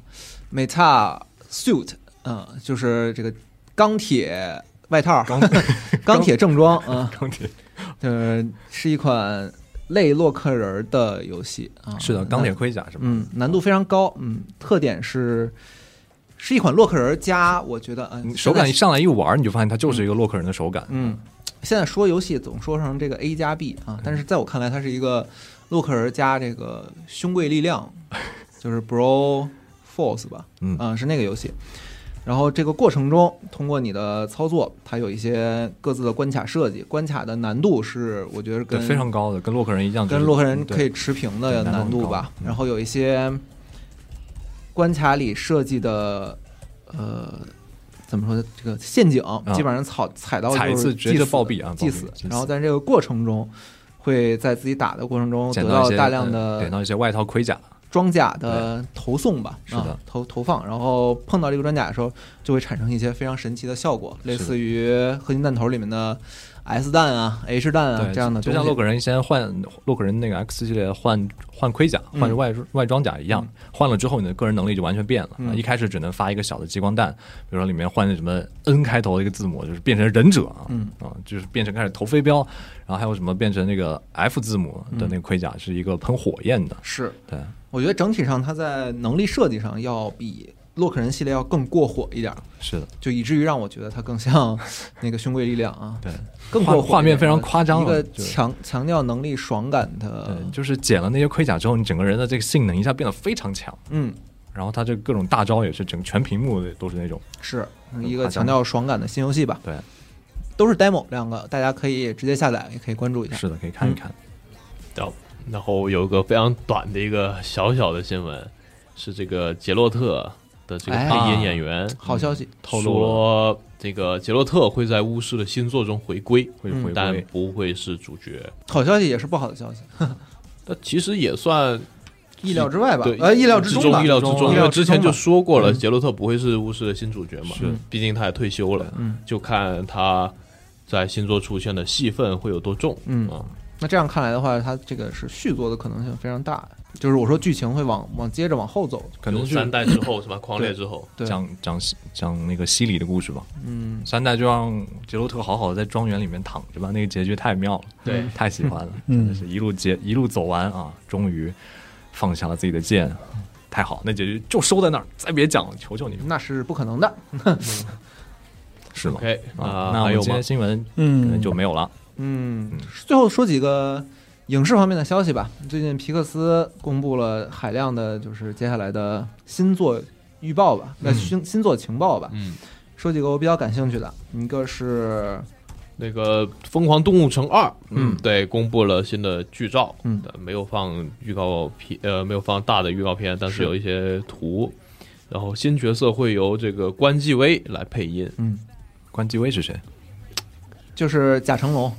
Meta Suit， 嗯，就是这个钢铁外套、 钢钢铁正装，嗯， 钢铁呃，是一款类洛克人的游戏啊。 是的，钢铁盔甲是吧？ 嗯，难度非常高，嗯，特点是是一款洛克人加，我觉得，嗯， 手感一上来一玩，你就发现它就是一个洛克人的手感。 嗯，现在说游戏总说成这个 A 加 B 啊，但是在我看来，它是一个洛克人加这个胸贵力量，就是 Bro Force 吧， 嗯啊，是那个游戏。然后这个过程中，通过你的操作，它有一些各自的关卡设计，关卡的难度是我觉得跟对，非常高的，跟洛克人一样， 跟洛克人可以以持平的对难度吧。 难度很高嗯然后有一些关卡里设计的，呃，怎么说呢？这个陷阱基本上踩踩到踩一就是次直接就祭死暴毙啊， 祭死暴毙。祭然后在这个过程中，会在自己打的过程中得到捡到一些大量呃捡的到一些外套盔甲。 装甲的投送吧， 是的啊，投投放，然后碰到这个装甲的时候，就会产生一些非常神奇的效果，类似于合金弹头里面的 S 弹啊、H 弹啊对， 这样的东西。 就像洛克人先换洛克人那个 X 系列换换盔甲、 嗯换外外装甲一样，换了之后你的个人能力就完全变了。 嗯一开始只能发一个小的激光弹，比如说里面换成什么 N 开头的一个字母，就是变成忍者啊， 嗯啊，就是变成开始投飞镖，然后还有什么变成那个 F 字母的那个盔甲是一个喷火焰的， 是， 对。 我觉得整体上它在能力设计上要比洛克人系列要更过火一点， 是的， 就以至于让我觉得它更像那个胸贵力量啊， 对， 更过火一点画画面非常夸张一个了就是强强调能力爽感的对，，就是捡了那些盔甲之后，你整个人的这个性能一下变得非常强， 嗯， 然后它这各种大招也是整个全屏幕的都是那种， 是一个强调爽感的新游戏吧， 对， 都是 demo 两个，大家可以直接下载，也可以关注一下。 是的，可以看一看。 然后然后有一个非常短的一个小小的新闻，是这个杰洛特的这个配音演员好消息， 透露了说，这个杰洛特会在巫师的新作中回归， 嗯会回但归， 不会是主角。 好消息也是不好的消息， 那其实也算意料之外吧对，， 呃，意料之中吧， 意料之中， 意因为之前就料之中吧说过了， 嗯杰洛特不会是巫师的新主角嘛， 是毕竟他也退休了， 嗯就看他在新作出现的戏份会有多重。 嗯啊， 那这样看来的话，它这个是续作的可能性非常大，就是我说剧情会往往接着往后走， 可能是有三代之后是吧？狂猎之后， 对， 讲讲讲那个西里的故事吧。 嗯， 三代就让杰洛特好好的在庄园里面躺着吧，那个结局太妙了， 对太喜欢了， 嗯真的是一路结一路走完啊，终于放下了自己的剑，太好，那结局就收在那儿，再别讲了，求求你们， 那是不可能的。 是吗？ OK 啊啊，还有吗那我们今天？新闻可嗯能就没有了。 嗯，最后说几个影视方面的消息吧。最近皮克斯公布了海量的，就是接下来的新作预报吧，那、 嗯新新作情报吧。 嗯， 说几个我比较感兴趣的，一个是那个《疯狂动物城二》， 嗯对，公布了新的剧照， 嗯呃没有放预告片，呃，没有放大的预告片，但是是有一些图。然后新角色会由这个关继威来配音， 嗯， 关继威是谁？ 就是贾成龙，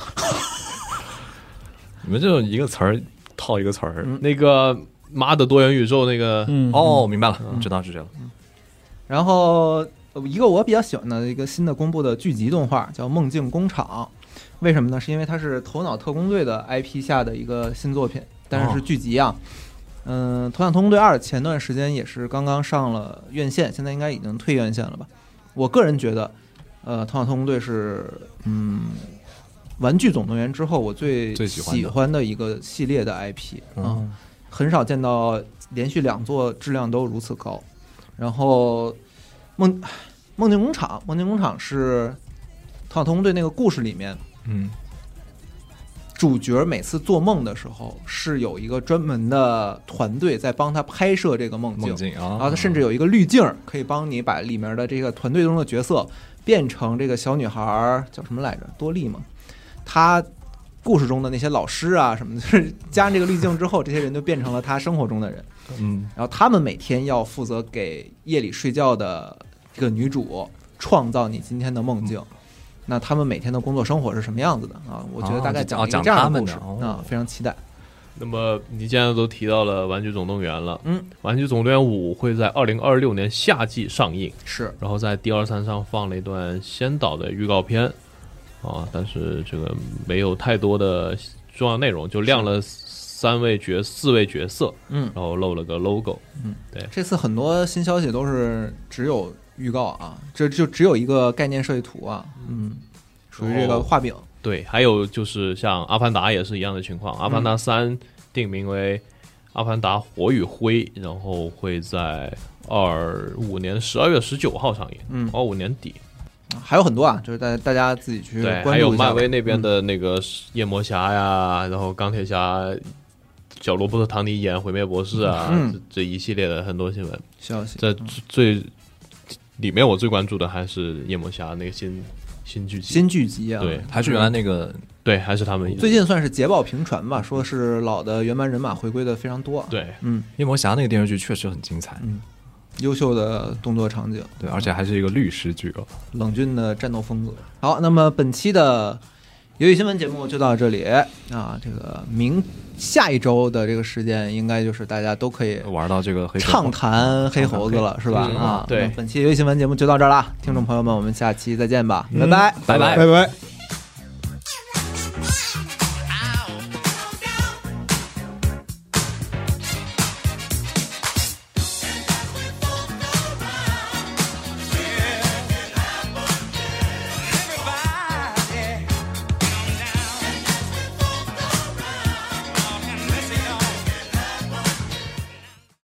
你们就一个词儿套一个词儿。 嗯那个妈的多元宇宙那个， 嗯哦，明白了，知道是谁了。 然后一个我比较喜欢的一个新的公布的剧集动画叫《梦境工厂》，为什么呢？是因为它是头脑特工队的 I P 下的一个新作品，但是是剧集啊。嗯，头脑特工队二前段时间也是刚刚上了院线，现在应该已经退院线了吧？我个人觉得，呃，头脑特工队是嗯，玩具总动员之后我最最喜欢的喜欢的一个系列的 I P 啊。 嗯很少见到连续两座质量都如此高。然后梦梦境工厂，梦境工厂是头脑特工队那个故事里面， 嗯， 主角每次做梦的时候是有一个专门的团队在帮他拍摄这个梦境， 梦境啊， 然后他甚至有一个滤镜可以帮你把里面的这个团队中的角色变成这个小女孩儿叫什么来着？多莉吗？她故事中的那些老师啊什么的，就是加上这个滤镜之后，这些人就变成了他生活中的人。 嗯， 然后他们每天要负责给夜里睡觉的这个女主创造你今天的梦境。那他们每天的工作生活是什么样子的啊？我觉得大概讲一个哦讲这样的故事他们的哦啊，非常期待。 那么你既然都提到了《玩具总动员》了， 嗯， 《玩具总动员五》会在二零二六年夏季上映， 是， 然后在 D 二三上放了一段先导的预告片啊，但是这个没有太多的重要内容，就亮了三位角四位角色， 嗯， 然后露了个 logo， 嗯， 对， 这次很多新消息都是只有预告啊，这就只有一个概念设计图啊，嗯，属于这个画饼。 对，还有就是像《阿凡达》也是一样的情况，《阿凡达三》定名为《阿凡达火与灰》，然后会在二五年十二月十九号上映， 嗯， 二五年底。 还有很多啊，就是大大家自己去对， 关注一下。 还有漫威那边的那个夜魔侠呀，嗯、然后钢铁侠，小罗伯特·唐尼演毁灭博士啊， 嗯、 这这一系列的很多新闻消息。 这最里面我最关注的还是夜魔侠那个新新剧集， 新剧集啊， 对， 还是原来那个， 对，还是他们最近算是捷报频传吧，说是老的原班人马回归的非常多。 对， 嗯， 夜魔侠那个电视剧确实很精彩， 嗯。优秀的动作场景， 对，而且还是一个律师剧哦， 冷峻的战斗风格。好，那么本期的游戏新闻节目就到这里啊，这个明下一周的这个时间，应该就是大家都可以玩到这个黑畅谈黑猴子了，是吧？ 嗯、 啊， 对， 本期游戏新闻节目就到这儿了，听众朋友们，我们下期再见吧，拜拜， 拜拜， 拜拜。